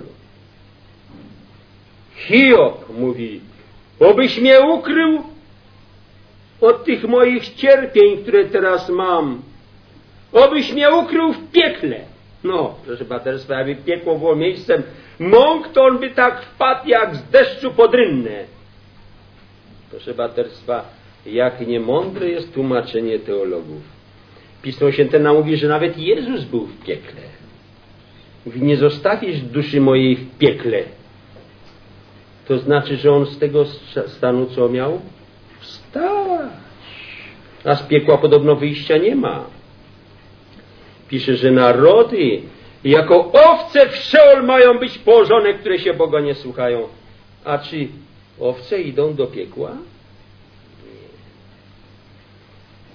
Hiob mówi, obyś mnie ukrył od tych moich cierpień, które teraz mam. Obyś mnie ukrył w piekle. No, proszę braterstwa, jakby piekło było miejscem mąk, to on by tak wpadł jak z deszczu pod rynnę. Proszę braterstwa, jak niemądre jest tłumaczenie teologów. Pismo Święte nam mówi, że nawet Jezus był w piekle. Mówi, nie zostawisz duszy mojej w piekle. To znaczy, że on z tego stanu co miał? Wstać. A z piekła podobno wyjścia nie ma. Pisze, że narody jako owce w Szeol mają być położone, które się Boga nie słuchają. A czy owce idą do piekła? Nie.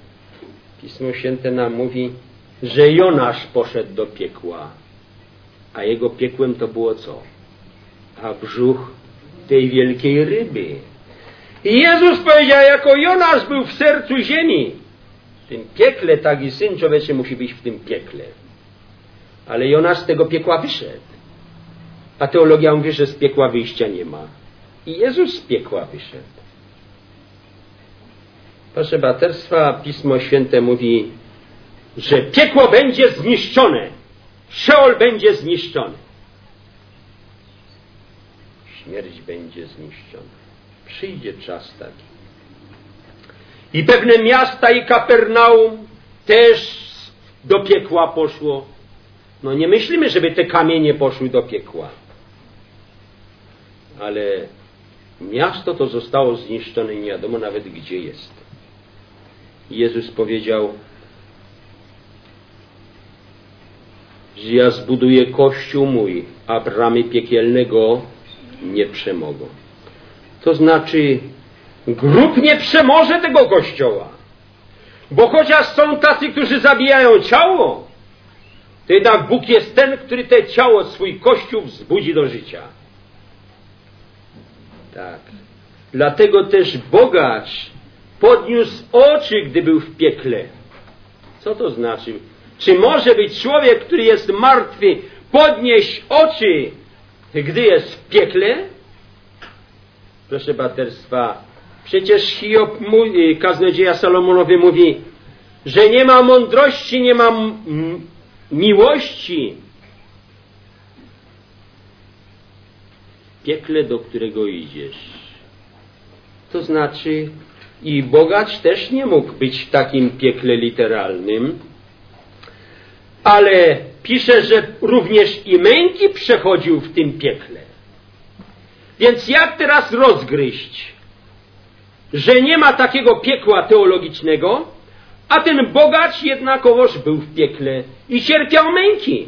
Pismo Święte nam mówi, że Jonasz poszedł do piekła. A jego piekłem to było co? A brzuch tej wielkiej ryby. I Jezus powiedział, jako Jonasz był w sercu ziemi, w tym piekle, tak i Syn Człowieczy musi być w tym piekle. Ale Jonasz z tego piekła wyszedł. A teologia mówi, że z piekła wyjścia nie ma. I Jezus z piekła wyszedł. Proszę braterstwa, Pismo Święte mówi, że piekło będzie zniszczone. Szeol będzie zniszczony. Śmierć będzie zniszczona. Przyjdzie czas taki. I pewne miasta i Kapernaum też do piekła poszło. No nie myślimy, żeby te kamienie poszły do piekła. Ale miasto to zostało zniszczone i nie wiadomo nawet gdzie jest. Jezus powiedział, że ja zbuduję Kościół mój, a bramy piekielnego nie przemogą. To znaczy, grób nie przemoże tego Kościoła. Bo chociaż są tacy, którzy zabijają ciało, to jednak Bóg jest ten, który te ciało, swój Kościół wzbudzi do życia. Tak. Dlatego też bogacz podniósł oczy, gdy był w piekle. Co to znaczy? Czy może być człowiek, który jest martwy, podnieść oczy, gdy jest w piekle? Proszę braterstwa, przecież Hiob, kaznodzieja Salomonowy mówi, że nie ma mądrości, nie ma miłości. Piekle, do którego idziesz. To znaczy, i bogacz też nie mógł być w takim piekle literalnym, ale pisze, że również i męki przechodził w tym piekle. Więc jak teraz rozgryźć, że nie ma takiego piekła teologicznego, a ten bogacz jednakowoż był w piekle i cierpiał męki?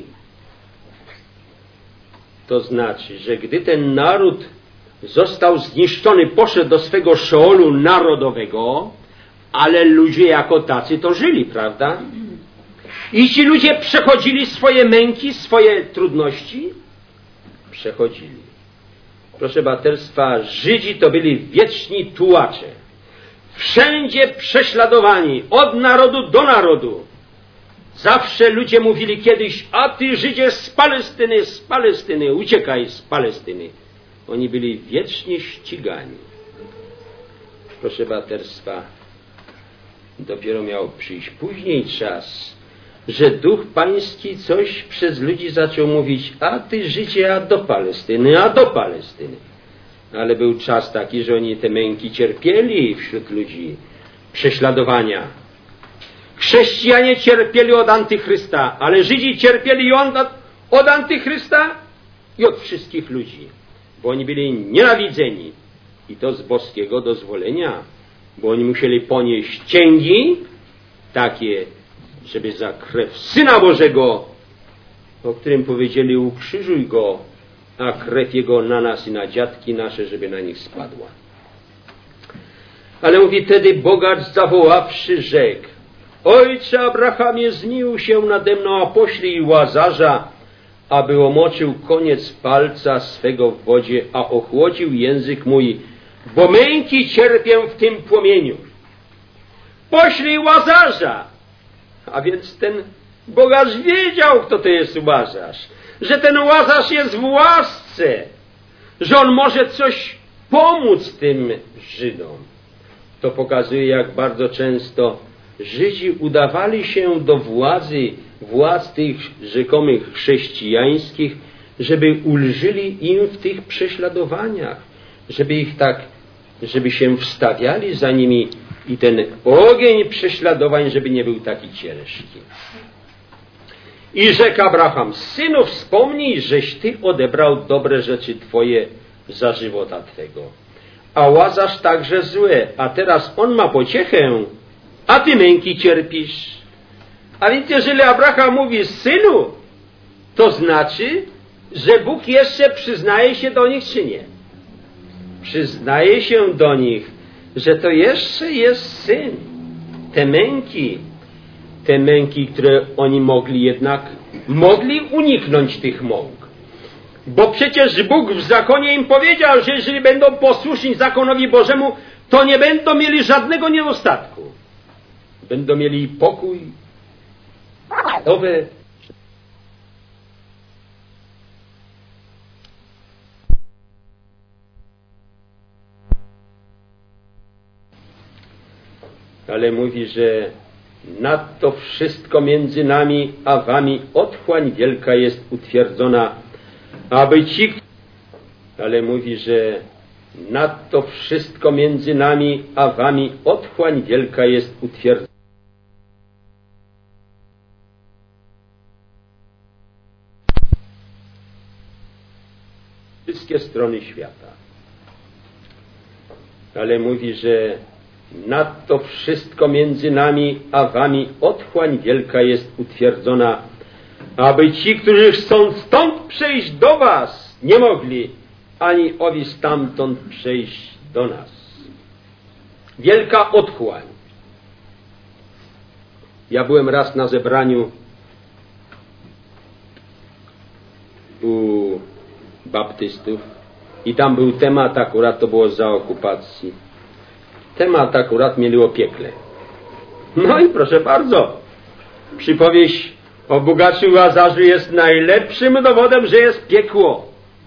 To znaczy, że gdy ten naród został zniszczony, poszedł do swego Szeolu narodowego, ale ludzie jako tacy to żyli, prawda? I ci ludzie przechodzili swoje męki, swoje trudności? Przechodzili. Proszę braterstwa, Żydzi to byli wieczni tułacze. Wszędzie prześladowani, od narodu do narodu. Zawsze ludzie mówili kiedyś, a ty Żydzie z Palestyny, uciekaj z Palestyny. Oni byli wiecznie ścigani. Proszę braterstwa, dopiero miał przyjść później czas, że Duch Pański coś przez ludzi zaczął mówić, a ty Żydzie, a do Palestyny. Ale był czas taki, że oni te męki cierpieli wśród ludzi, prześladowania. Chrześcijanie cierpieli od Antychrysta, ale Żydzi cierpieli od Antychrysta i od wszystkich ludzi, bo oni byli nienawidzeni. I to z boskiego dozwolenia, bo oni musieli ponieść cięgi takie, żeby za krew Syna Bożego, o którym powiedzieli, ukrzyżuj go, a krew jego na nas i na dziadki nasze, żeby na nich spadła. Ale mówi, wtedy bogacz zawoławszy rzekł, Ojcze Abrahamie, zmiłuj się nade mną, a poślij Łazarza, aby omoczył koniec palca swego w wodzie, a ochłodził język mój, bo męki cierpię w tym płomieniu. Poślij Łazarza. A więc ten bogacz wiedział, kto to jest Łazarz, że ten Łazarz jest w łasce, że on może coś pomóc tym Żydom. To pokazuje, jak bardzo często Żydzi udawali się do władz tych rzekomych chrześcijańskich, żeby ulżyli im w tych prześladowaniach, żeby się wstawiali za nimi i ten ogień prześladowań, żeby nie był taki ciężki. I rzekł Abraham, synu, wspomnij, żeś ty odebrał dobre rzeczy twoje za żywota twego, a Łazarz także złe, a teraz on ma pociechę, a ty męki cierpisz. A więc jeżeli Abraham mówi synu, to znaczy, że Bóg jeszcze przyznaje się do nich, czy nie? Przyznaje się do nich, że to jeszcze jest syn. Te męki, które oni mogli jednak mogli uniknąć tych mąk. Bo przecież Bóg w zakonie im powiedział, że jeżeli będą posłuszni zakonowi Bożemu, to nie będą mieli żadnego niedostatku. Będą mieli pokój, nowe. Ale mówi, że nadto wszystko między nami a wami otchłań wielka jest utwierdzona, aby ci... Ale mówi, że nadto wszystko między nami a wami otchłań wielka jest utwierdzona. Wszystkie strony świata. Ale mówi, że nadto wszystko między nami a wami otchłań wielka jest utwierdzona, aby ci, którzy chcą stąd przejść do was, nie mogli, ani owi stamtąd przejść do nas. Wielka otchłań. Ja byłem raz na zebraniu u baptystów i tam był temat, akurat to było za okupacji. Temat akurat mieli o piekle. No i proszę bardzo, przypowieść o bogaczu Łazarzu jest najlepszym dowodem, że jest piekło.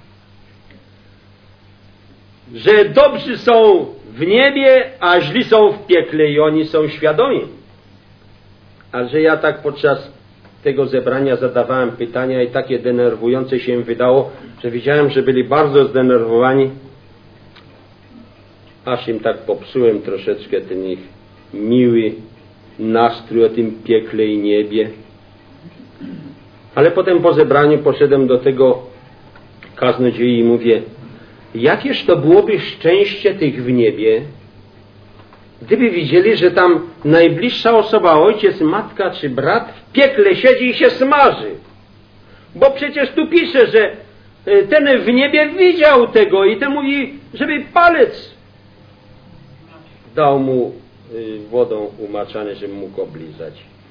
Że dobrzy są w niebie, a źli są w piekle i oni są świadomi. A że ja tak podczas tego zebrania zadawałem pytania i takie denerwujące się im wydało, że widziałem, że byli bardzo zdenerwowani, aż im tak popsułem troszeczkę ten ich miły nastrój o tym piekle i niebie. Ale potem po zebraniu poszedłem do tego kaznodziei i mówię, jakież to byłoby szczęście tych w niebie, gdyby widzieli, że tam najbliższa osoba, ojciec, matka czy brat w piekle siedzi i się smaży. Bo przecież tu pisze, że ten w niebie widział tego i ten mówi, żeby palec dał mu wodą umaczane, żeby mógł oblizać.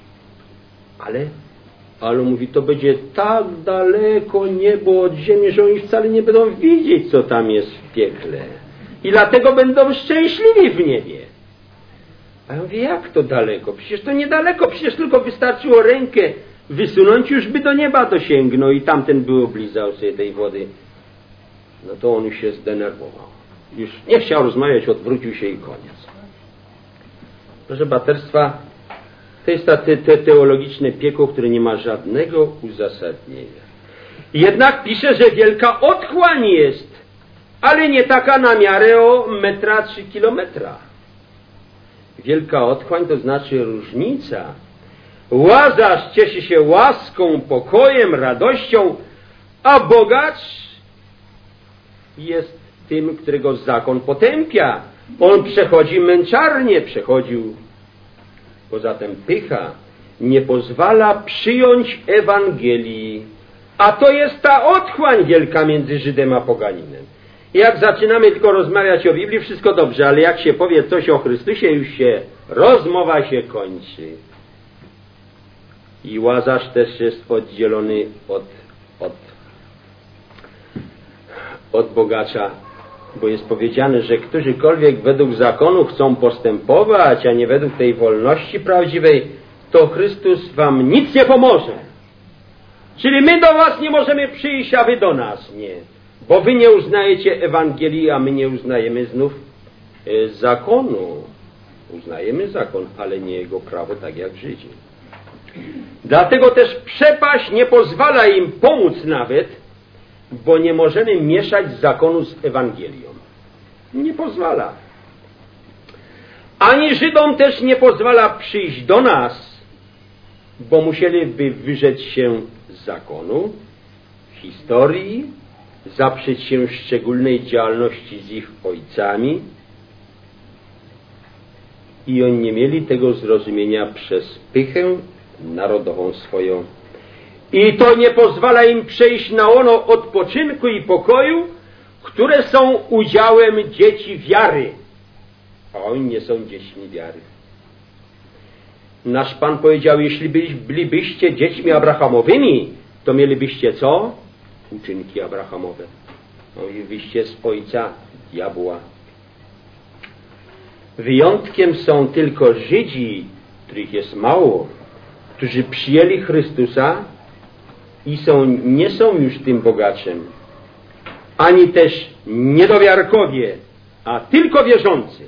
Ale mówi, to będzie tak daleko niebo od ziemi, że oni wcale nie będą widzieć, co tam jest w piekle. I dlatego będą szczęśliwi w niebie. A ja mówię, jak to daleko? Przecież to niedaleko, przecież tylko wystarczyło rękę wysunąć, już by do nieba dosięgnął i tamten by oblizał sobie tej wody. No to on już się zdenerwował. Już nie chciał rozmawiać, odwrócił się i koniec. Proszę braterstwa, to jest te teologiczne piekło, które nie ma żadnego uzasadnienia. Jednak pisze, że wielka otchłań jest, ale nie taka na miarę o metra czy kilometra. Wielka otchłań to znaczy różnica. Łazarz cieszy się łaską, pokojem, radością, a bogacz jest tym, którego zakon potępia. On przechodzi męczarnię, przechodził. Poza tym pycha nie pozwala przyjąć Ewangelii. A to jest ta otchłań wielka między Żydem a poganinem. Jak zaczynamy tylko rozmawiać o Biblii, wszystko dobrze, ale jak się powie coś o Chrystusie, już się rozmowa się kończy. I Łazarz też jest oddzielony od bogacza, bo jest powiedziane, że którzykolwiek według zakonu chcą postępować, a nie według tej wolności prawdziwej, to Chrystus wam nic nie pomoże. Czyli my do was nie możemy przyjść, a wy do nas nie. Bo wy nie uznajecie Ewangelii, a my nie uznajemy znów zakonu. Uznajemy zakon, ale nie jego prawo, tak jak Żydzi. Dlatego też przepaść nie pozwala im pomóc nawet, bo nie możemy mieszać zakonu z Ewangelią. Nie pozwala. Ani Żydom też nie pozwala przyjść do nas, bo musieliby wyrzec się z zakonu, historii, zaprzeć się szczególnej działalności z ich ojcami i oni nie mieli tego zrozumienia przez pychę narodową swoją. I to nie pozwala im przejść na łono odpoczynku i pokoju, które są udziałem dzieci wiary. A oni nie są dziećmi wiary. Nasz Pan powiedział, jeśli bylibyście dziećmi Abrahamowymi, to mielibyście co? Uczynki Abrahamowe. Mówilibyście z ojca diabła. Wyjątkiem są tylko Żydzi, których jest mało, którzy przyjęli Chrystusa i nie są już tym bogaczem. Ani też niedowiarkowie, a tylko wierzący.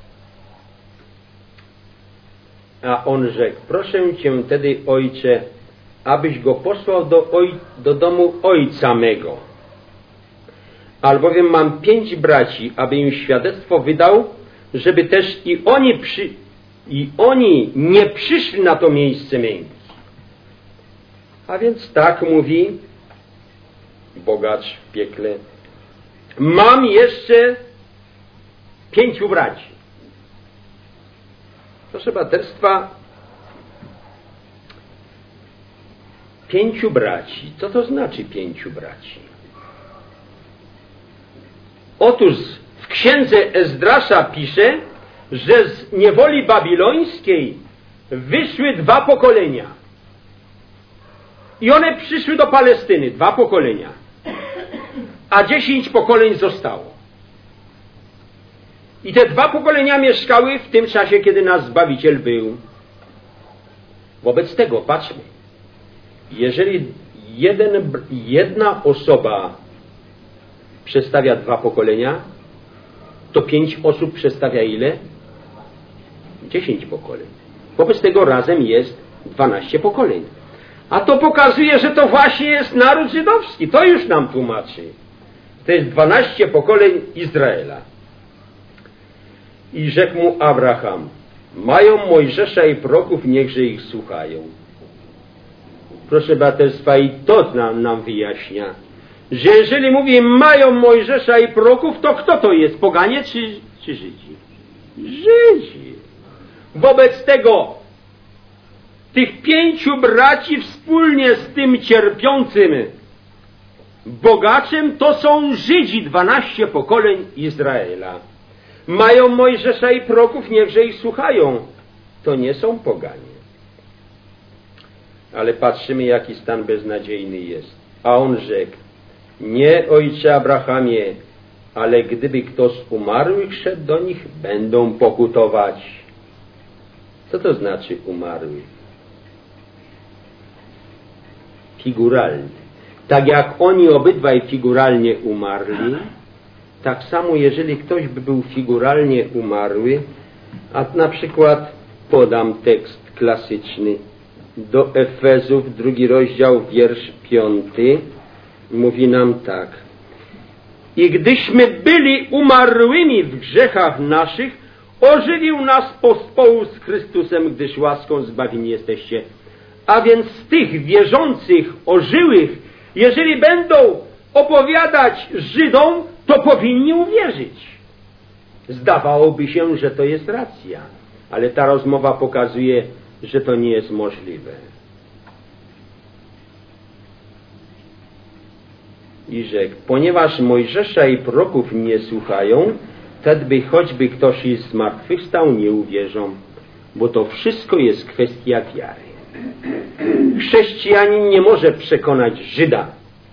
A on rzekł, proszę Cię tedy, Ojcze, abyś go posłał do domu ojca mego. Albowiem mam 5 braci, aby im świadectwo wydał, żeby też i oni nie przyszli na to miejsce męki. A więc tak mówi bogacz w piekle. Mam jeszcze 5 braci. Proszę braterstwa, 5 braci. Co to znaczy 5 braci? Otóż w księdze Ezdrasza pisze, że z niewoli babilońskiej wyszły 2 pokolenia. I one przyszły do Palestyny, 2 pokolenia. A 10 pokoleń zostało. I te 2 pokolenia mieszkały w tym czasie, kiedy nasz Zbawiciel był. Wobec tego, patrzmy, jeżeli jedna osoba przedstawia 2 pokolenia, to 5 osób przedstawia ile? 10 pokoleń. Wobec tego razem jest 12 pokoleń. A to pokazuje, że to właśnie jest naród żydowski. To już nam tłumaczy. To jest 12 pokoleń Izraela. I rzekł mu Abraham, mają Mojżesza i proroków, niechże ich słuchają. Proszę braterstwa, i to nam wyjaśnia, że jeżeli mówi mają Mojżesza i proroków, to kto to jest? Poganie czy Żydzi? Żydzi. Wobec tego tych 5 braci wspólnie z tym cierpiącym bogaczem to są Żydzi, 12 pokoleń Izraela. Mają Mojżesza i proroków, niechże ich słuchają. To nie są poganie. Ale patrzymy, jaki stan beznadziejny jest. A on rzekł, nie, ojcze Abrahamie, ale gdyby kto z umarłych szedł do nich, będą pokutować. Co to znaczy umarły? Figuralnie. Tak jak oni obydwaj figuralnie umarli, tak samo jeżeli ktoś by był figuralnie umarły, a na przykład podam tekst klasyczny do Efezów, 2 rozdział, wiersz 5, mówi nam tak. I gdyśmy byli umarłymi w grzechach naszych, ożywił nas pospołu z Chrystusem, gdyż łaską zbawieni jesteście. A więc z tych wierzących, ożyłych, jeżeli będą opowiadać Żydom, to powinni uwierzyć. Zdawałoby się, że to jest racja, ale ta rozmowa pokazuje, że to nie jest możliwe. I rzekł, ponieważ Mojżesza i proroków nie słuchają, wtedy choćby ktoś i zmartwychwstał, nie uwierzą, bo to wszystko jest kwestia wiary. Chrześcijanin nie może przekonać Żyda,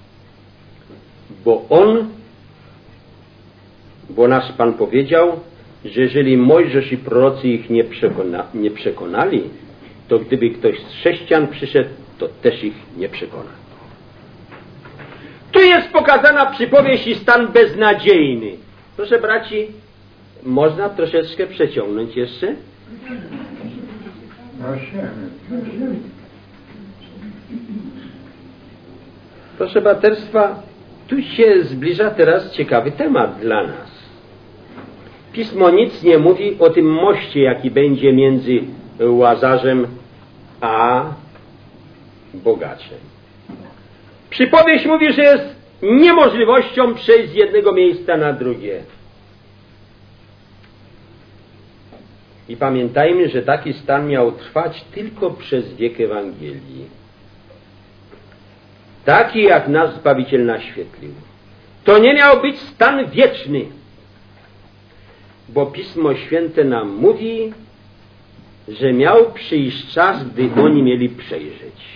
bo nasz Pan powiedział, że jeżeli Mojżesz i prorocy ich nie przekonali, to gdyby ktoś z chrześcijan przyszedł, to też ich nie przekona. Tu jest pokazana przypowieść i stan beznadziejny. Proszę braci, można troszeczkę przeciągnąć jeszcze? Proszę braterstwa, tu się zbliża teraz ciekawy temat dla nas. Pismo nic nie mówi o tym moście, jaki będzie między Łazarzem a bogaczem. Przypowieść mówi, że jest niemożliwością przejść z jednego miejsca na drugie. I pamiętajmy, że taki stan miał trwać tylko przez wiek Ewangelii. Taki, jak nas Zbawiciel naświetlił. To nie miał być stan wieczny, bo Pismo Święte nam mówi, że miał przyjść czas, gdy oni mieli przejrzeć.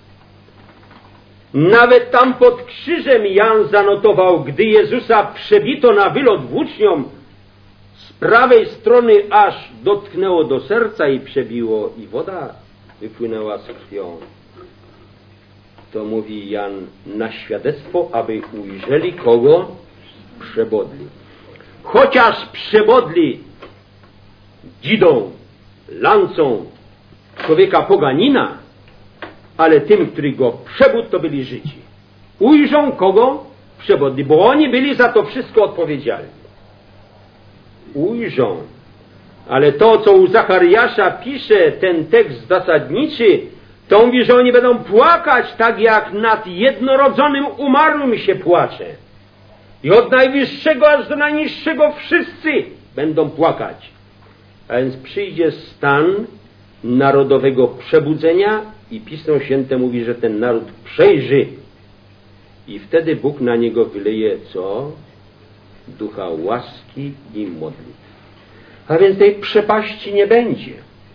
Nawet tam pod krzyżem Jan zanotował, gdy Jezusa przebito na wylot włócznią, z prawej strony aż dotknęło do serca i przebiło, i woda wypłynęła z krwią. To mówi Jan na świadectwo, aby ujrzeli, kogo przebodli. Chociaż przebodli dzidą, lancą człowieka poganina, ale tym, który go przebódł, to byli Żydzi. Ujrzą, kogo przebodli, bo oni byli za to wszystko odpowiedzialni. Ujrzą. Ale to, co u Zachariasza pisze, ten tekst zasadniczy, to mówi, że oni będą płakać tak, jak nad jednorodzonym umarłym się płacze. I od najwyższego aż do najniższego wszyscy będą płakać. A więc przyjdzie stan narodowego przebudzenia i Pismo Święte mówi, że ten naród przejrzy i wtedy Bóg na niego wyleje co? Ducha łaski i modlitw. A więc tej przepaści nie będzie.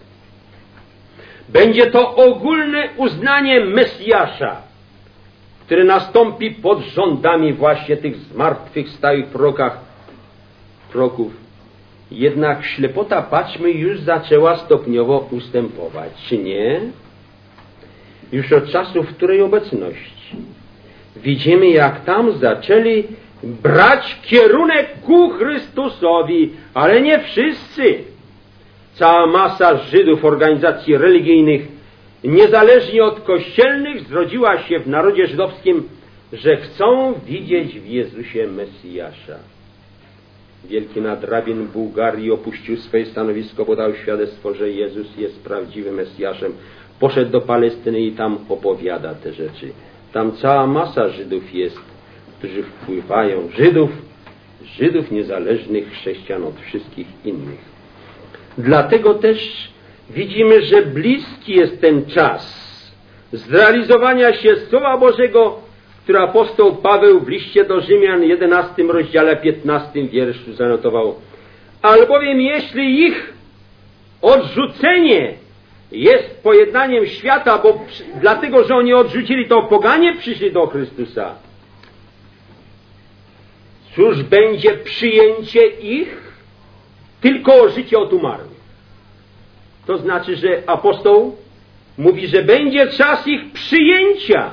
Będzie to ogólne uznanie Mesjasza, które nastąpi pod rządami właśnie tych zmartwychwstałych proroków. Jednak ślepota, patrzmy, już zaczęła stopniowo ustępować, czy nie? Już od czasu wtórej obecności. Widzimy, jak tam zaczęli brać kierunek ku Chrystusowi, ale nie wszyscy. Cała masa Żydów, organizacji religijnych, niezależnie od kościelnych, zrodziła się w narodzie żydowskim, że chcą widzieć w Jezusie Mesjasza. Wielki nadrabin Bułgarii opuścił swoje stanowisko, bo dał świadectwo, że Jezus jest prawdziwym Mesjaszem. Poszedł do Palestyny i tam opowiada te rzeczy. Tam cała masa Żydów jest, którzy wpływają. Żydów niezależnych chrześcijan od wszystkich innych. Dlatego też widzimy, że bliski jest ten czas zrealizowania się Słowa Bożego, które apostoł Paweł w liście do Rzymian 11 rozdziale 15 wierszu zanotował. Albowiem jeśli ich odrzucenie jest pojednaniem świata, bo dlatego, że oni odrzucili, to poganie przyszli do Chrystusa. Cóż będzie przyjęcie ich? Tylko życie od umarłych. To znaczy, że apostoł mówi, że będzie czas ich przyjęcia.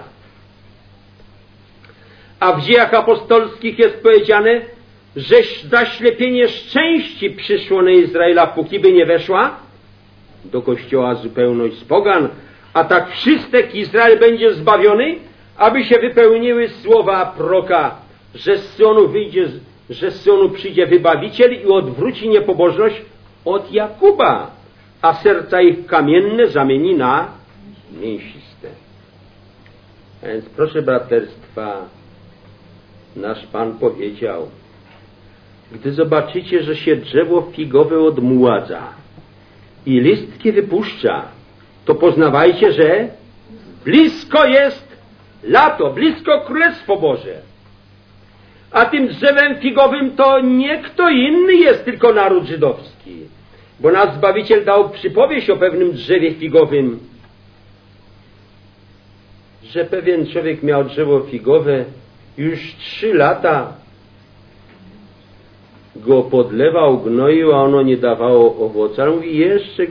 A w dziejach apostolskich jest powiedziane, że zaślepienie szczęści przyszło na Izraela, póki by nie weszła do Kościoła zupełność z pogan, a tak wszystek Izrael będzie zbawiony, aby się wypełniły słowa proroka, że z Syonu przyjdzie wybawiciel i odwróci niepobożność od Jakuba, a serca ich kamienne zamieni na mięsiste. A więc proszę braterstwa, nasz Pan powiedział, gdy zobaczycie, że się drzewo figowe odmładza i listki wypuszcza, to poznawajcie, że blisko jest lato, blisko Królestwo Boże. A tym drzewem figowym to nie kto inny jest, tylko naród żydowski. Bo nasz Zbawiciel dał przypowieść o pewnym drzewie figowym, że pewien człowiek miał drzewo figowe, już 3 lata go podlewał, gnoił, a ono nie dawało owocu. Ale mówi, jeszcze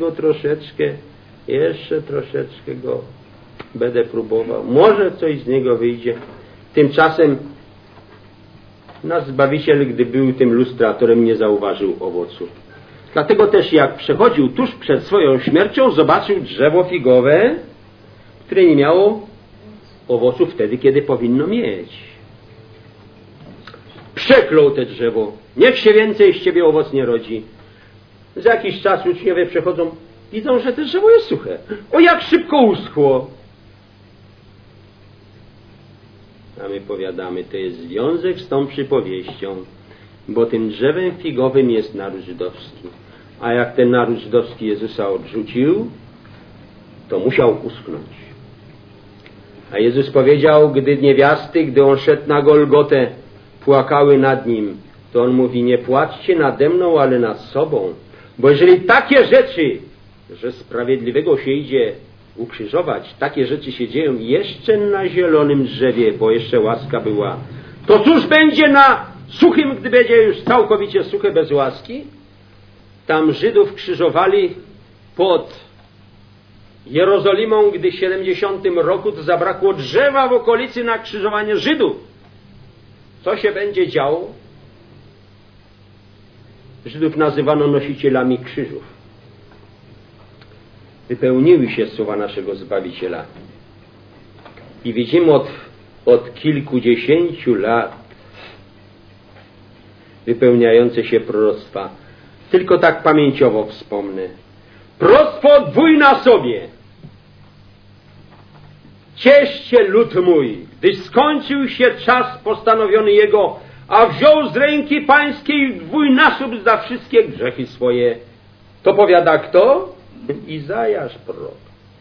troszeczkę go będę próbował. Może coś z niego wyjdzie. Tymczasem nasz Zbawiciel, gdy był tym lustratorem, nie zauważył owocu. Dlatego też jak przechodził tuż przed swoją śmiercią, zobaczył drzewo figowe, które nie miało owocu wtedy, kiedy powinno mieć. Przeklął te drzewo. Niech się więcej z ciebie owoc nie rodzi. Za jakiś czas uczniowie przechodzą, widzą, że to drzewo jest suche. O, jak szybko uschło. A my powiadamy, to jest związek z tą przypowieścią, bo tym drzewem figowym jest naród żydowski. A jak ten naród żydowski Jezusa odrzucił, to musiał uschnąć. A Jezus powiedział, gdy niewiasty, gdy on szedł na Golgotę, płakały nad nim, to on mówi, nie płaczcie nade mną, ale nad sobą. Bo jeżeli takie rzeczy że sprawiedliwego się idzie ukrzyżować, takie rzeczy się dzieją jeszcze na zielonym drzewie, bo jeszcze łaska była, to cóż będzie na suchym, gdy będzie już całkowicie suche bez łaski? Tam Żydów krzyżowali pod Jerozolimą, gdy w 70 roku to zabrakło drzewa w okolicy na krzyżowanie Żydów. Co się będzie działo? Żydów nazywano nosicielami krzyżów. Wypełniły się słowa naszego Zbawiciela. I widzimy od kilkudziesięciu lat wypełniające się proroctwa. Tylko tak pamięciowo wspomnę. Proroctwo dwójnasobie. Ciesz się, lud mój, gdyż skończył się czas postanowiony Jego, a wziął z ręki Pańskiej dwójnasób za wszystkie grzechy swoje. To powiada kto? Izajasz prorok.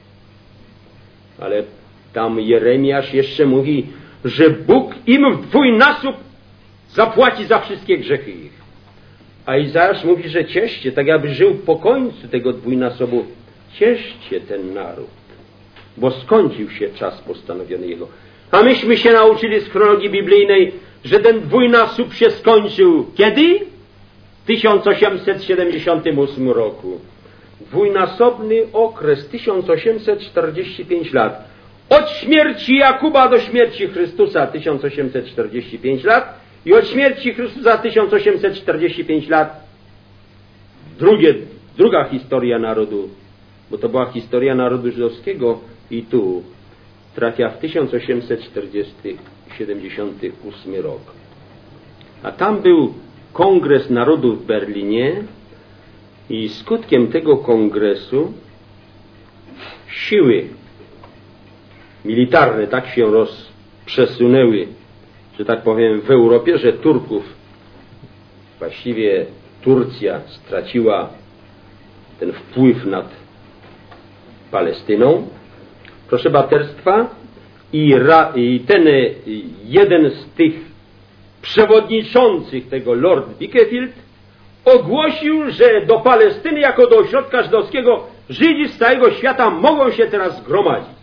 Ale tam Jeremiasz jeszcze mówi, że Bóg im w dwójnasób zapłaci za wszystkie grzechy ich. A Izajasz mówi, że cieszcie, tak jakby żył po końcu tego dwójnasobu. Cieszcie ten naród, bo skończył się czas postanowiony Jego. A myśmy się nauczyli z chronologii biblijnej, że ten dwójnasób się skończył kiedy? W 1878 roku. Dwójnasobny okres, 1845 lat. Od śmierci Jakuba do śmierci Chrystusa 1845 lat i od śmierci Chrystusa 1845 lat. Druga historia narodu, bo to była historia narodu żydowskiego i tu trafia w 1878 rok. A tam był Kongres Narodów w Berlinie i skutkiem tego kongresu siły militarne tak się przesunęły, że tak powiem, w Europie, że Turków, właściwie Turcja straciła ten wpływ nad Palestyną. Proszę braterstwa, i ten jeden z tych przewodniczących tego, Lord Bickerfield, ogłosił, że do Palestyny jako do ośrodka żydowskiego Żydzi z całego świata mogą się teraz zgromadzić.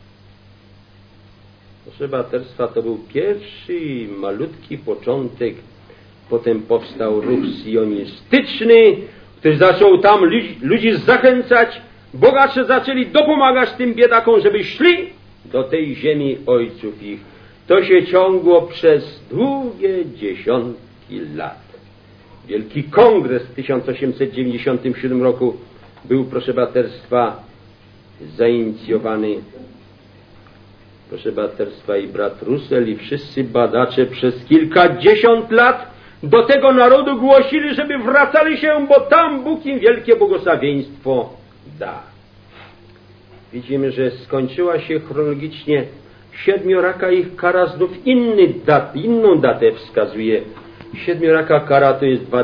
Proszę braterstwa, to był pierwszy malutki początek. Potem powstał ruch sionistyczny, który zaczął tam ludzi zachęcać. Bogacze zaczęli dopomagać tym biedakom, żeby szli do tej ziemi ojców ich. To się ciągło przez długie dziesiątki lat. Wielki kongres w 1897 roku był, proszę braterstwa, zainicjowany. Proszę braterstwa, i brat Russell i wszyscy badacze przez kilkadziesiąt lat do tego narodu głosili, żeby wracali się, bo tam Bóg im wielkie błogosławieństwo da. Widzimy, że skończyła się chronologicznie siedmioraka ich kara, znów inną datę wskazuje. Siedmioraka kara to jest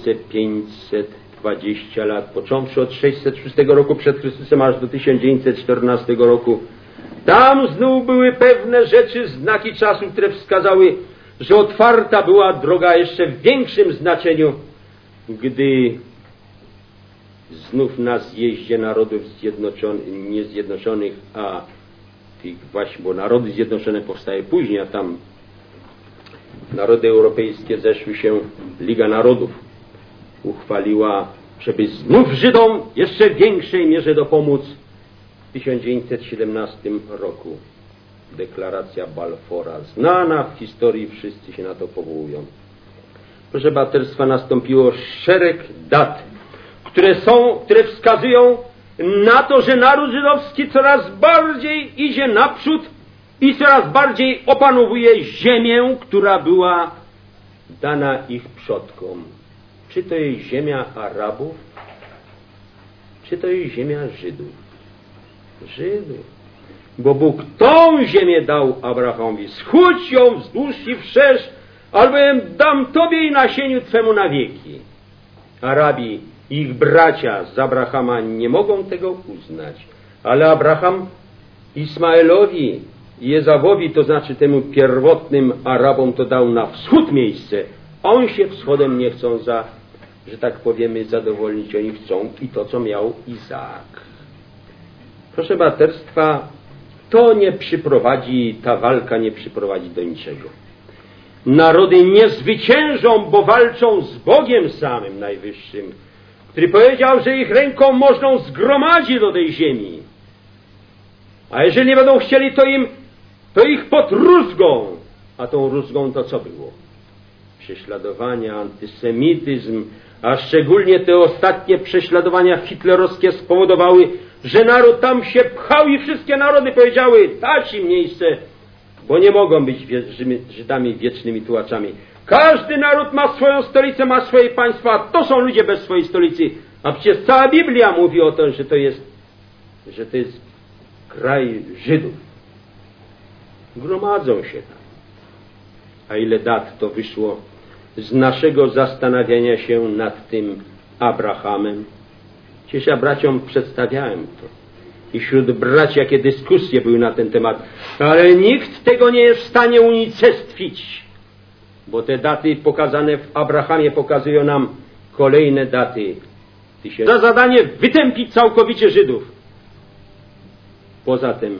2520 lat, począwszy od 606 roku przed Chrystusem aż do 1914 roku. Tam znów były pewne rzeczy, znaki czasu, które wskazały, że otwarta była droga jeszcze w większym znaczeniu, gdy znów na zjeździe narodów niezjednoczonych, a tych właśnie, bo narody zjednoczone powstaje później, a tam narody europejskie zeszły się, Liga Narodów uchwaliła, żeby znów Żydom jeszcze w większej mierze dopomóc. W 1917 roku deklaracja Balfora, znana w historii, wszyscy się na to powołują. Proszę braterstwa, nastąpiło szereg dat, które wskazują na to, że naród żydowski coraz bardziej idzie naprzód i coraz bardziej opanowuje ziemię, która była dana ich przodkom. Czy to jest ziemia Arabów, czy to jest ziemia Żydów? Żydów. Bo Bóg tą ziemię dał Abrahamowi. Schudź ją wzdłuż i wszerz, albowiem dam Tobie i nasieniu Twemu na wieki. Arabi, ich bracia z Abrahama nie mogą tego uznać. Ale Abraham Ismaelowi i Ezawowi, to znaczy temu pierwotnym Arabom, to dał na wschód miejsce. On się wschodem nie chcą że tak powiemy, zadowolnić oni chcą i to, co miał Izaak. Proszę braterstwa, to nie przyprowadzi, ta walka nie przyprowadzi do niczego. Narody nie zwyciężą, bo walczą z Bogiem samym Najwyższym, który powiedział, że ich ręką można zgromadzić do tej ziemi. A jeżeli nie będą chcieli, to ich podrózgą. A tą rózgą to co było? Prześladowania, antysemityzm, a szczególnie te ostatnie prześladowania hitlerowskie spowodowały, że naród tam się pchał i wszystkie narody powiedziały: dać im miejsce, bo nie mogą być Żydami wiecznymi tułaczami. Każdy naród ma swoją stolicę, ma swoje państwa, to są ludzie bez swojej stolicy. A przecież cała Biblia mówi o tym, że to jest kraj Żydów. Gromadzą się tam. A ile dat to wyszło z naszego zastanawiania się nad tym Abrahamem? Przecież ja braciom przedstawiałem to. I wśród braci jakie dyskusje były na ten temat. Ale nikt tego nie jest w stanie unicestwić. Bo te daty pokazane w Abrahamie pokazują nam kolejne daty. Za zadanie wytępić całkowicie Żydów. Poza tym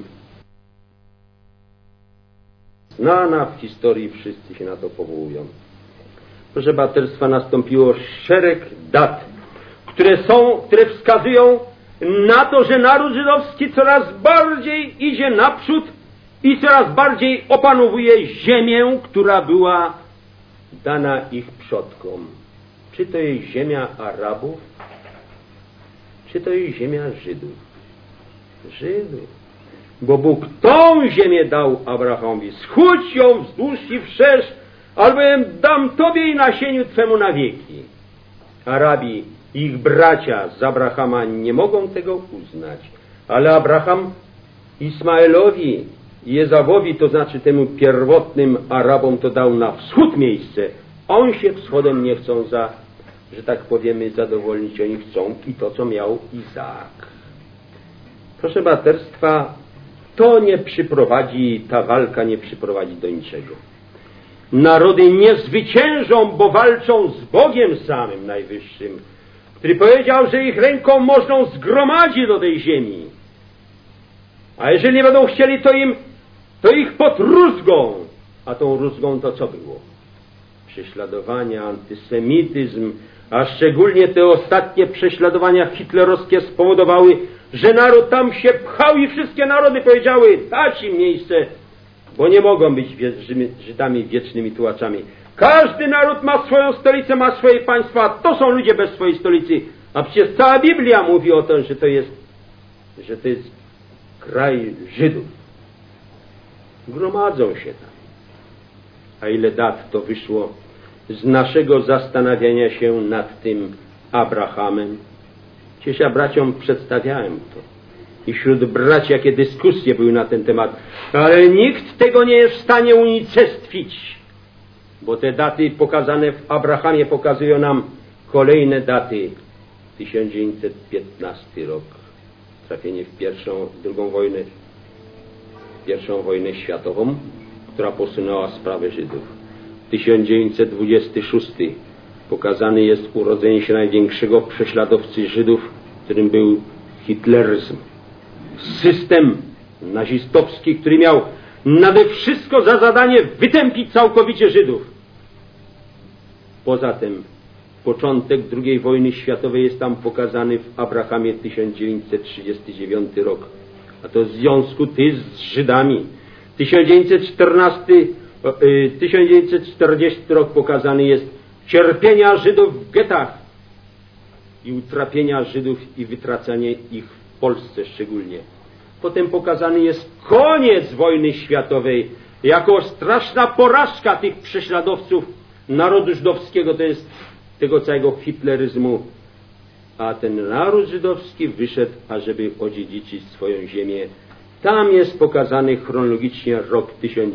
znana w historii, wszyscy się na to powołują. Proszę braterstwa, nastąpiło szereg dat, które wskazują na to, że naród żydowski coraz bardziej idzie naprzód i coraz bardziej opanowuje ziemię, która była dana ich przodkom. Czy to jest ziemia Arabów, czy to jest ziemia Żydów? Żydów. Bo Bóg tą ziemię dał Abrahamowi. Schudź ją wzdłuż i wszerz, albowiem dam Tobie i nasieniu Twemu na wieki. Arabi, ich bracia z Abrahama nie mogą tego uznać. Ale Abraham Ismaelowi i Ezawowi, to znaczy temu pierwotnym Arabom, to dał na wschód miejsce. On się wschodem nie chcą że tak powiemy, zadowolnić oni chcą i to, co miał Izaak. Proszę braterstwa, to nie przyprowadzi, ta walka nie przyprowadzi do niczego. Narody nie zwyciężą, bo walczą z Bogiem samym Najwyższym, który powiedział, że ich ręką można zgromadzić do tej ziemi. A jeżeli nie będą chcieli, to ich podrózgą. A tą rózgą to co było? Prześladowania, antysemityzm, a szczególnie te ostatnie prześladowania hitlerowskie spowodowały, że naród tam się pchał i wszystkie narody powiedziały: dać im miejsce, bo nie mogą być Żydami wiecznymi tułaczami. Każdy naród ma swoją stolicę, ma swoje państwa, to są ludzie bez swojej stolicy. A przecież cała Biblia mówi o tym, że to jest kraj Żydów. Gromadzą się tam. A ile dat to wyszło z naszego zastanawiania się nad tym Abrahamem? Przecież ja braciom przedstawiałem to. I wśród braci jakie dyskusje były na ten temat. Ale nikt tego nie jest w stanie unicestwić. Bo te daty pokazane w Abrahamie pokazują nam kolejne daty. 1915 rok. Trafienie w pierwszą wojnę światową, która posunęła sprawę Żydów. 1926 pokazany jest urodzenie się największego prześladowcy Żydów, którym był hitleryzm. System nazistowski, który miał nade wszystko za zadanie wytępić całkowicie Żydów. Poza tym początek II wojny światowej jest tam pokazany w Abrahamie 1939 rok. A to w związku z Żydami. 1940 rok pokazany jest cierpienia Żydów w getach i utrapienia Żydów i wytracanie ich w Polsce szczególnie. Potem pokazany jest koniec wojny światowej jako straszna porażka tych prześladowców narodu żydowskiego, to jest tego całego hitleryzmu. A ten naród żydowski wyszedł, ażeby odziedziczyć swoją ziemię. Tam jest pokazany chronologicznie rok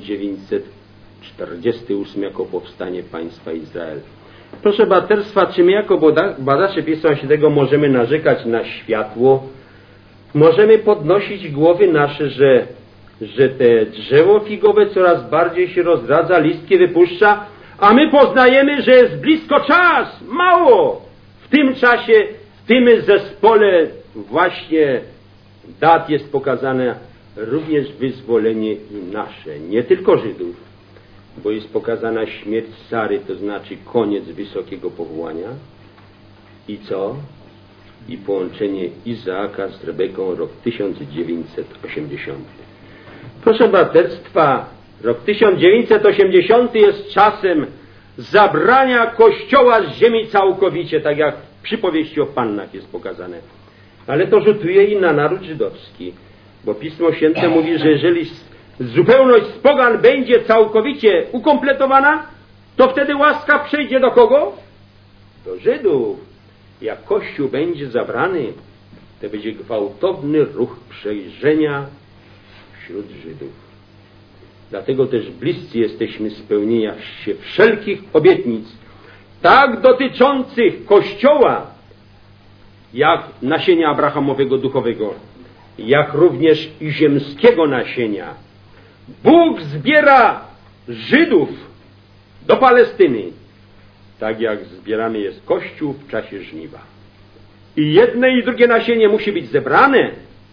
1948 jako powstanie państwa Izrael. Proszę braterstwa, czy my jako badacze Pisma Świętego możemy narzekać na światło? Możemy podnosić głowy nasze, że te drzewo figowe coraz bardziej się rozradza, listki wypuszcza, a my poznajemy, że jest blisko czas, mało, tym czasie, w tym zespole właśnie dat jest pokazane również wyzwolenie i nasze, nie tylko Żydów, bo jest pokazana śmierć Sary, to znaczy koniec wysokiego powołania i co? I połączenie Izaaka z Rebeką, rok 1980. Proszę braterstwa, rok 1980 jest czasem zabrania Kościoła z ziemi całkowicie, tak jak w przypowieści o pannach jest pokazane. Ale to rzutuje i na naród żydowski, bo Pismo Święte mówi, że jeżeli zupełność z pogan będzie całkowicie ukompletowana, to wtedy łaska przejdzie do kogo? Do Żydów. Jak Kościół będzie zabrany, to będzie gwałtowny ruch przejrzenia wśród Żydów. Dlatego też bliscy jesteśmy spełnienia się wszelkich obietnic, tak dotyczących Kościoła, jak nasienia Abrahamowego duchowego, jak również i ziemskiego nasienia. Bóg zbiera Żydów do Palestyny, tak jak zbierany jest Kościół w czasie żniwa. I jedne i drugie nasienie musi być zebrane,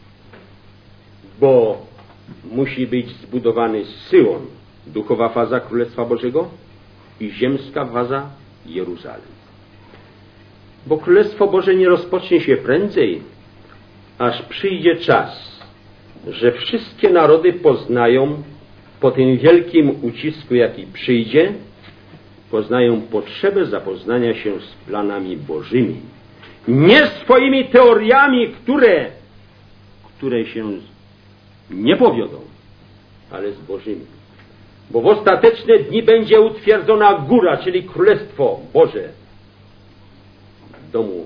bo musi być zbudowany Syjon, duchowa faza Królestwa Bożego, i ziemska faza Jeruzalem. Bo Królestwo Boże nie rozpocznie się prędzej, aż przyjdzie czas, że wszystkie narody poznają po tym wielkim ucisku, jaki przyjdzie, poznają potrzebę zapoznania się z planami Bożymi. Nie swoimi teoriami, które się nie powiodą, ale z Bożymi. Bo w ostateczne dni będzie utwierdzona góra, czyli Królestwo Boże w domu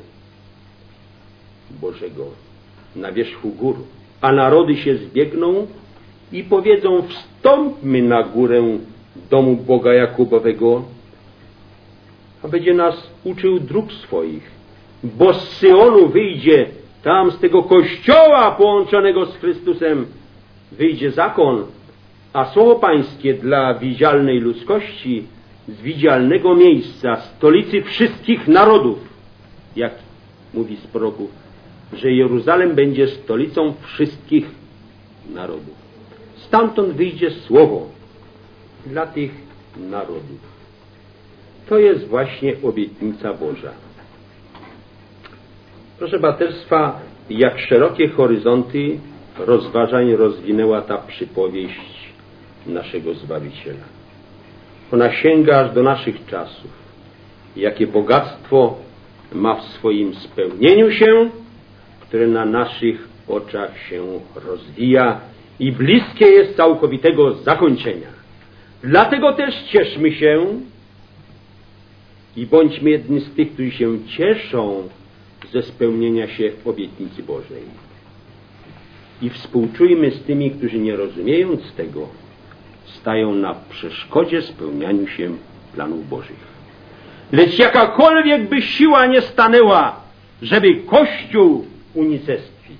Bożego na wierzchu gór. A narody się zbiegną i powiedzą: wstąpmy na górę domu Boga Jakubowego, a będzie nas uczył dróg swoich. Bo z Syjonu wyjdzie, tam z tego Kościoła połączonego z Chrystusem wyjdzie zakon, a słowo Pańskie dla widzialnej ludzkości z widzialnego miejsca, stolicy wszystkich narodów, jak mówi z proroków, że Jeruzalem będzie stolicą wszystkich narodów. Stamtąd wyjdzie słowo dla tych narodów. To jest właśnie obietnica Boża. Proszę braterstwa, jak szerokie horyzonty rozważań rozwinęła ta przypowieść naszego Zbawiciela. Ona sięga aż do naszych czasów. Jakie bogactwo ma w swoim spełnieniu się, które na naszych oczach się rozwija i bliskie jest całkowitego zakończenia. Dlatego też cieszmy się i bądźmy jedni z tych, którzy się cieszą ze spełnienia się obietnicy Bożej. I współczujmy z tymi, którzy nie rozumiejąc tego, stają na przeszkodzie spełnianiu się planów Bożych. Lecz jakakolwiek by siła nie stanęła, żeby Kościół unicestwić,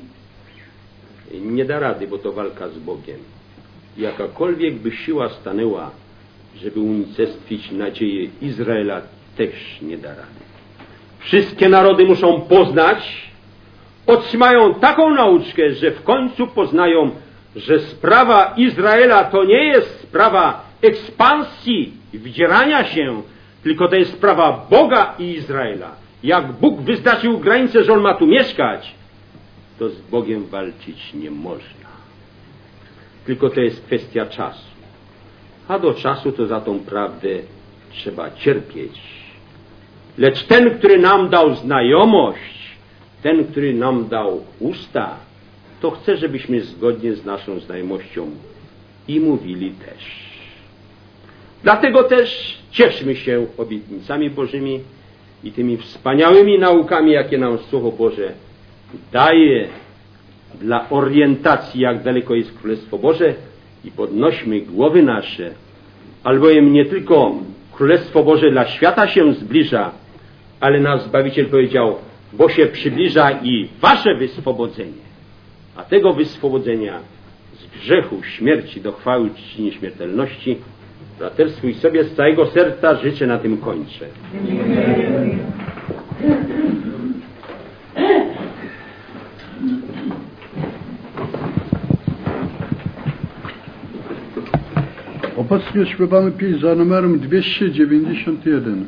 nie da rady, bo to walka z Bogiem. Jakakolwiek by siła stanęła, żeby unicestwić nadzieję Izraela, też nie da rady. Wszystkie narody muszą poznać, otrzymają taką nauczkę, że w końcu poznają, że sprawa Izraela to nie jest sprawa ekspansji, wdzierania się, tylko to jest sprawa Boga i Izraela. Jak Bóg wyznaczył granicę, że On ma tu mieszkać, to z Bogiem walczyć nie można. Tylko to jest kwestia czasu. A do czasu to za tą prawdę trzeba cierpieć. Lecz ten, który nam dał znajomość, ten, który nam dał usta, to chce, żebyśmy zgodnie z naszą znajomością i mówili też. Dlatego też cieszmy się obietnicami Bożymi i tymi wspaniałymi naukami, jakie nam Słowo Boże daje dla orientacji, jak daleko jest Królestwo Boże, i podnośmy głowy nasze, albowiem nie tylko Królestwo Boże dla świata się zbliża, ale nasz Zbawiciel powiedział, bo się przybliża i wasze wyswobodzenie. A tego wyswobodzenia z grzechu, śmierci do chwały czci nieśmiertelności braterstwu i sobie z całego serca życzę, na tym kończę. Obecnie śpiewamy pieśń za numerem 291.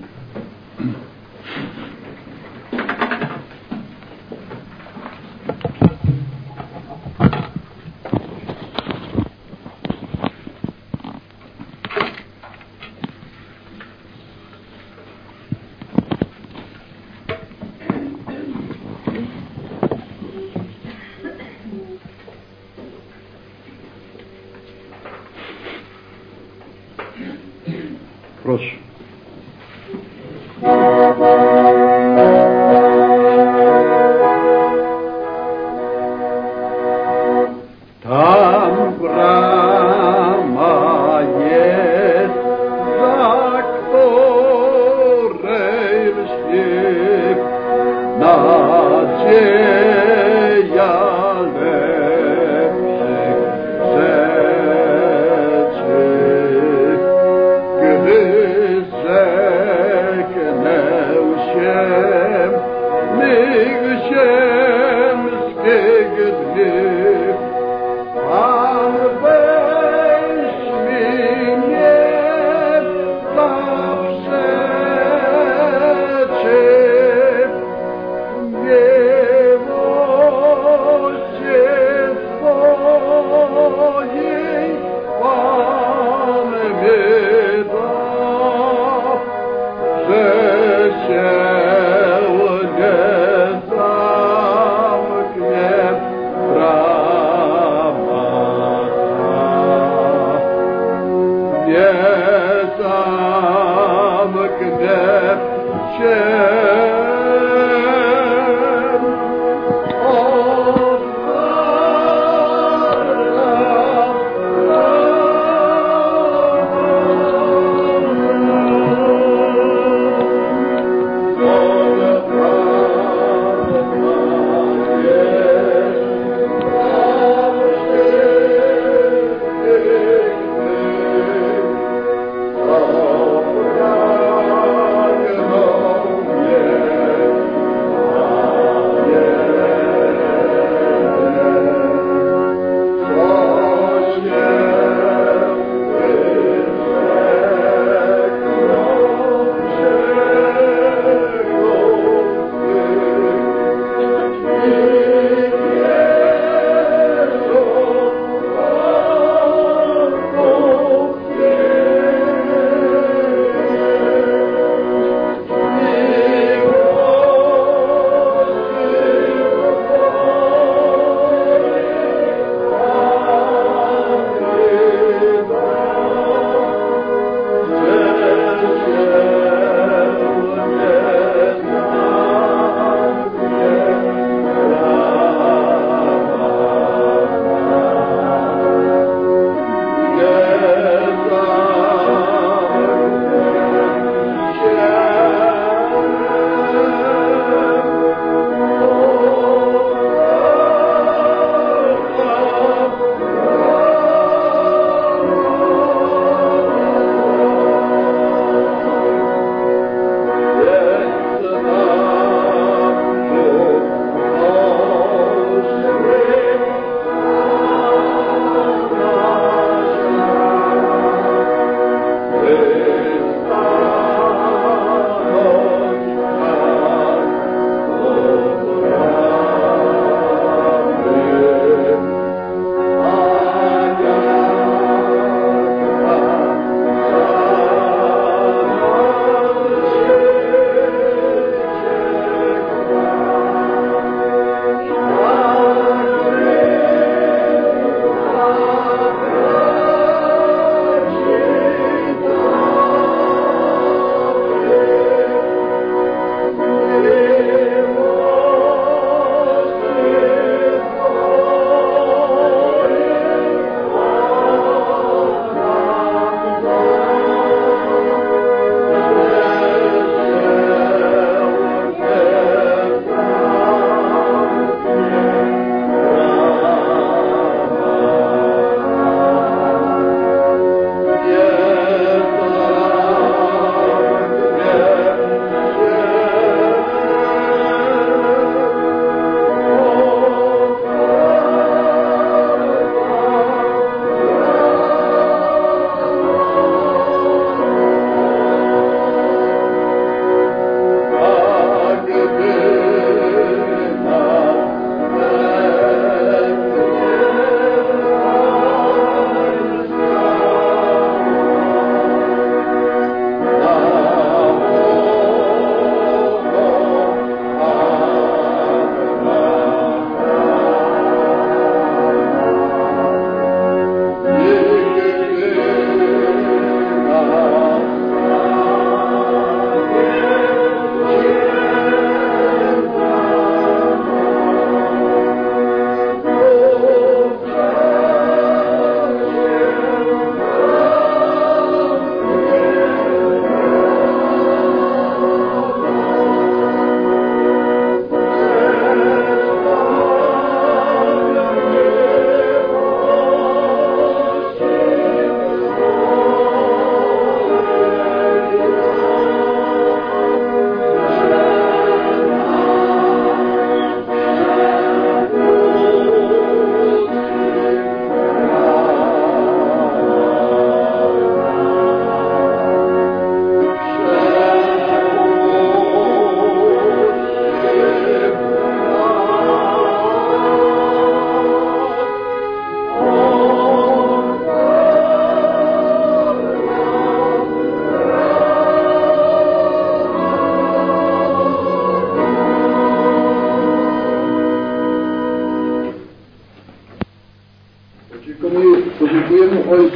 Proszę. Tam brama jest, za której lśni nadzieja lepszych rzeczy. Gdy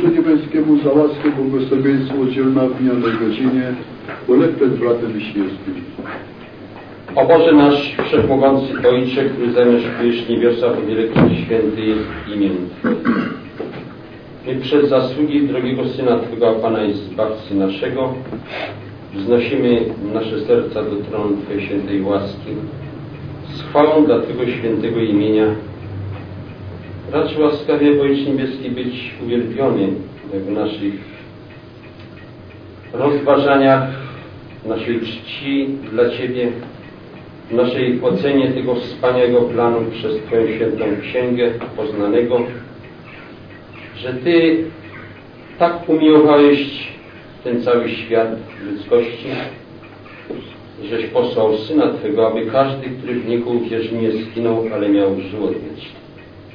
Ojcu Niebieskiemu za łaskę, błogosławieństwo dzielna w minionej godzinie, ulepę z bratem Wiśniewskim. O Boże nasz Wszechmogący Ojcze, który zamieszkujesz w niebiosach, o wielki święty jest imię Twoje. My przez zasługi drogiego Syna Twego, a Pana i Zbawcy naszego, wznosimy nasze serca do tronu Twojej świętej łaski z chwałą dla Twego świętego imienia. Racz łaskawie, Ojcze Niebieski, być uwielbiony w naszych rozważaniach, w naszej czci dla Ciebie, w naszej ocenie tego wspaniałego planu przez Twoją świętą Księgę poznanego, że Ty tak umiłowałeś ten cały świat ludzkości, żeś posłał Syna Twego, aby każdy, który w Niego uwierzy, nie zginął, ale miał żywot wieczny.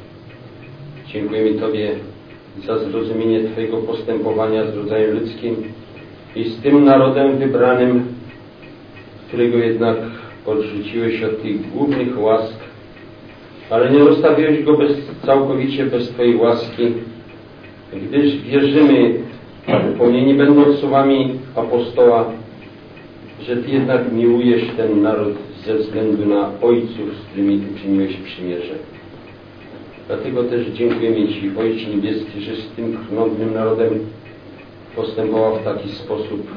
Dziękujemy Tobie za zrozumienie Twojego postępowania z rodzajem ludzkim i z tym narodem wybranym, którego jednak odrzuciłeś od tych głównych łask, ale nie zostawiłeś go całkowicie bez Twojej łaski, gdyż wierzymy, upomnieni będąc słowami apostoła, że Ty jednak miłujesz ten naród ze względu na ojców, z którymi uczyniłeś przymierze. Dlatego też dziękujemy Ci, Ojcze Niebieski, że z tym krnąbrnym narodem postępował w taki sposób,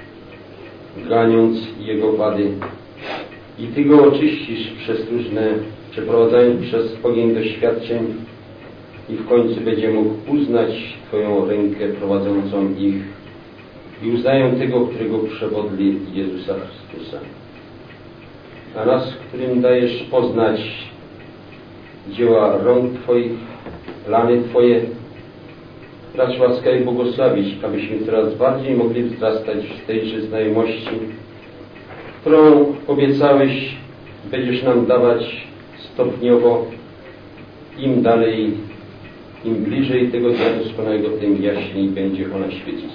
ganiąc jego wady. I Ty go oczyścisz przez różne, przeprowadzając przez ogień doświadczeń i w końcu będzie mógł uznać Twoją rękę prowadzącą ich i uznają tego, którego przewodli Jezusa Chrystusa. A nas, którym dajesz poznać dzieła rąk Twoich, plany Twoje, racz łaskawie błogosławić, abyśmy coraz bardziej mogli wzrastać w tejże znajomości, którą obiecałeś, będziesz nam dawać stopniowo, im dalej, im bliżej tego dnia doskonałego, tym jaśniej będzie ona świecić.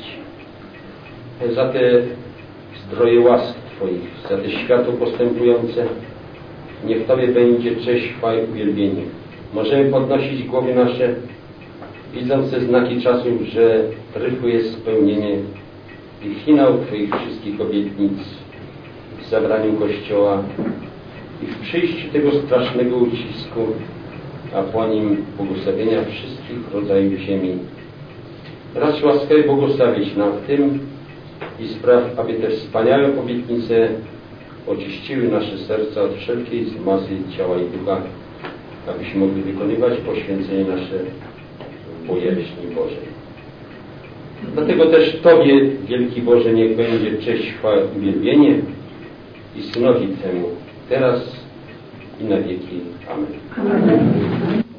Za te zdroje łask Twoich, za te światło postępujące, niech Tobie będzie cześć, chwała i uwielbienie. Możemy podnosić głowy nasze, widząc te znaki czasów, że rychłe jest spełnienie i finał Twoich wszystkich obietnic w zabraniu Kościoła i w przyjściu tego strasznego ucisku, a po nim błogosławienia wszystkich rodzajów ziemi. Racz łaskawie błogosławić nam w tym i spraw, aby te wspaniałe obietnice oczyściły nasze serca od wszelkiej zmazy ciała i ducha, abyśmy mogli wykonywać poświęcenie nasze w bojaźni Bożej. Dlatego też Tobie, wielki Boże, niech będzie cześć, chwała i uwielbienie i Synowi Twemu, teraz i na wieki. Amen.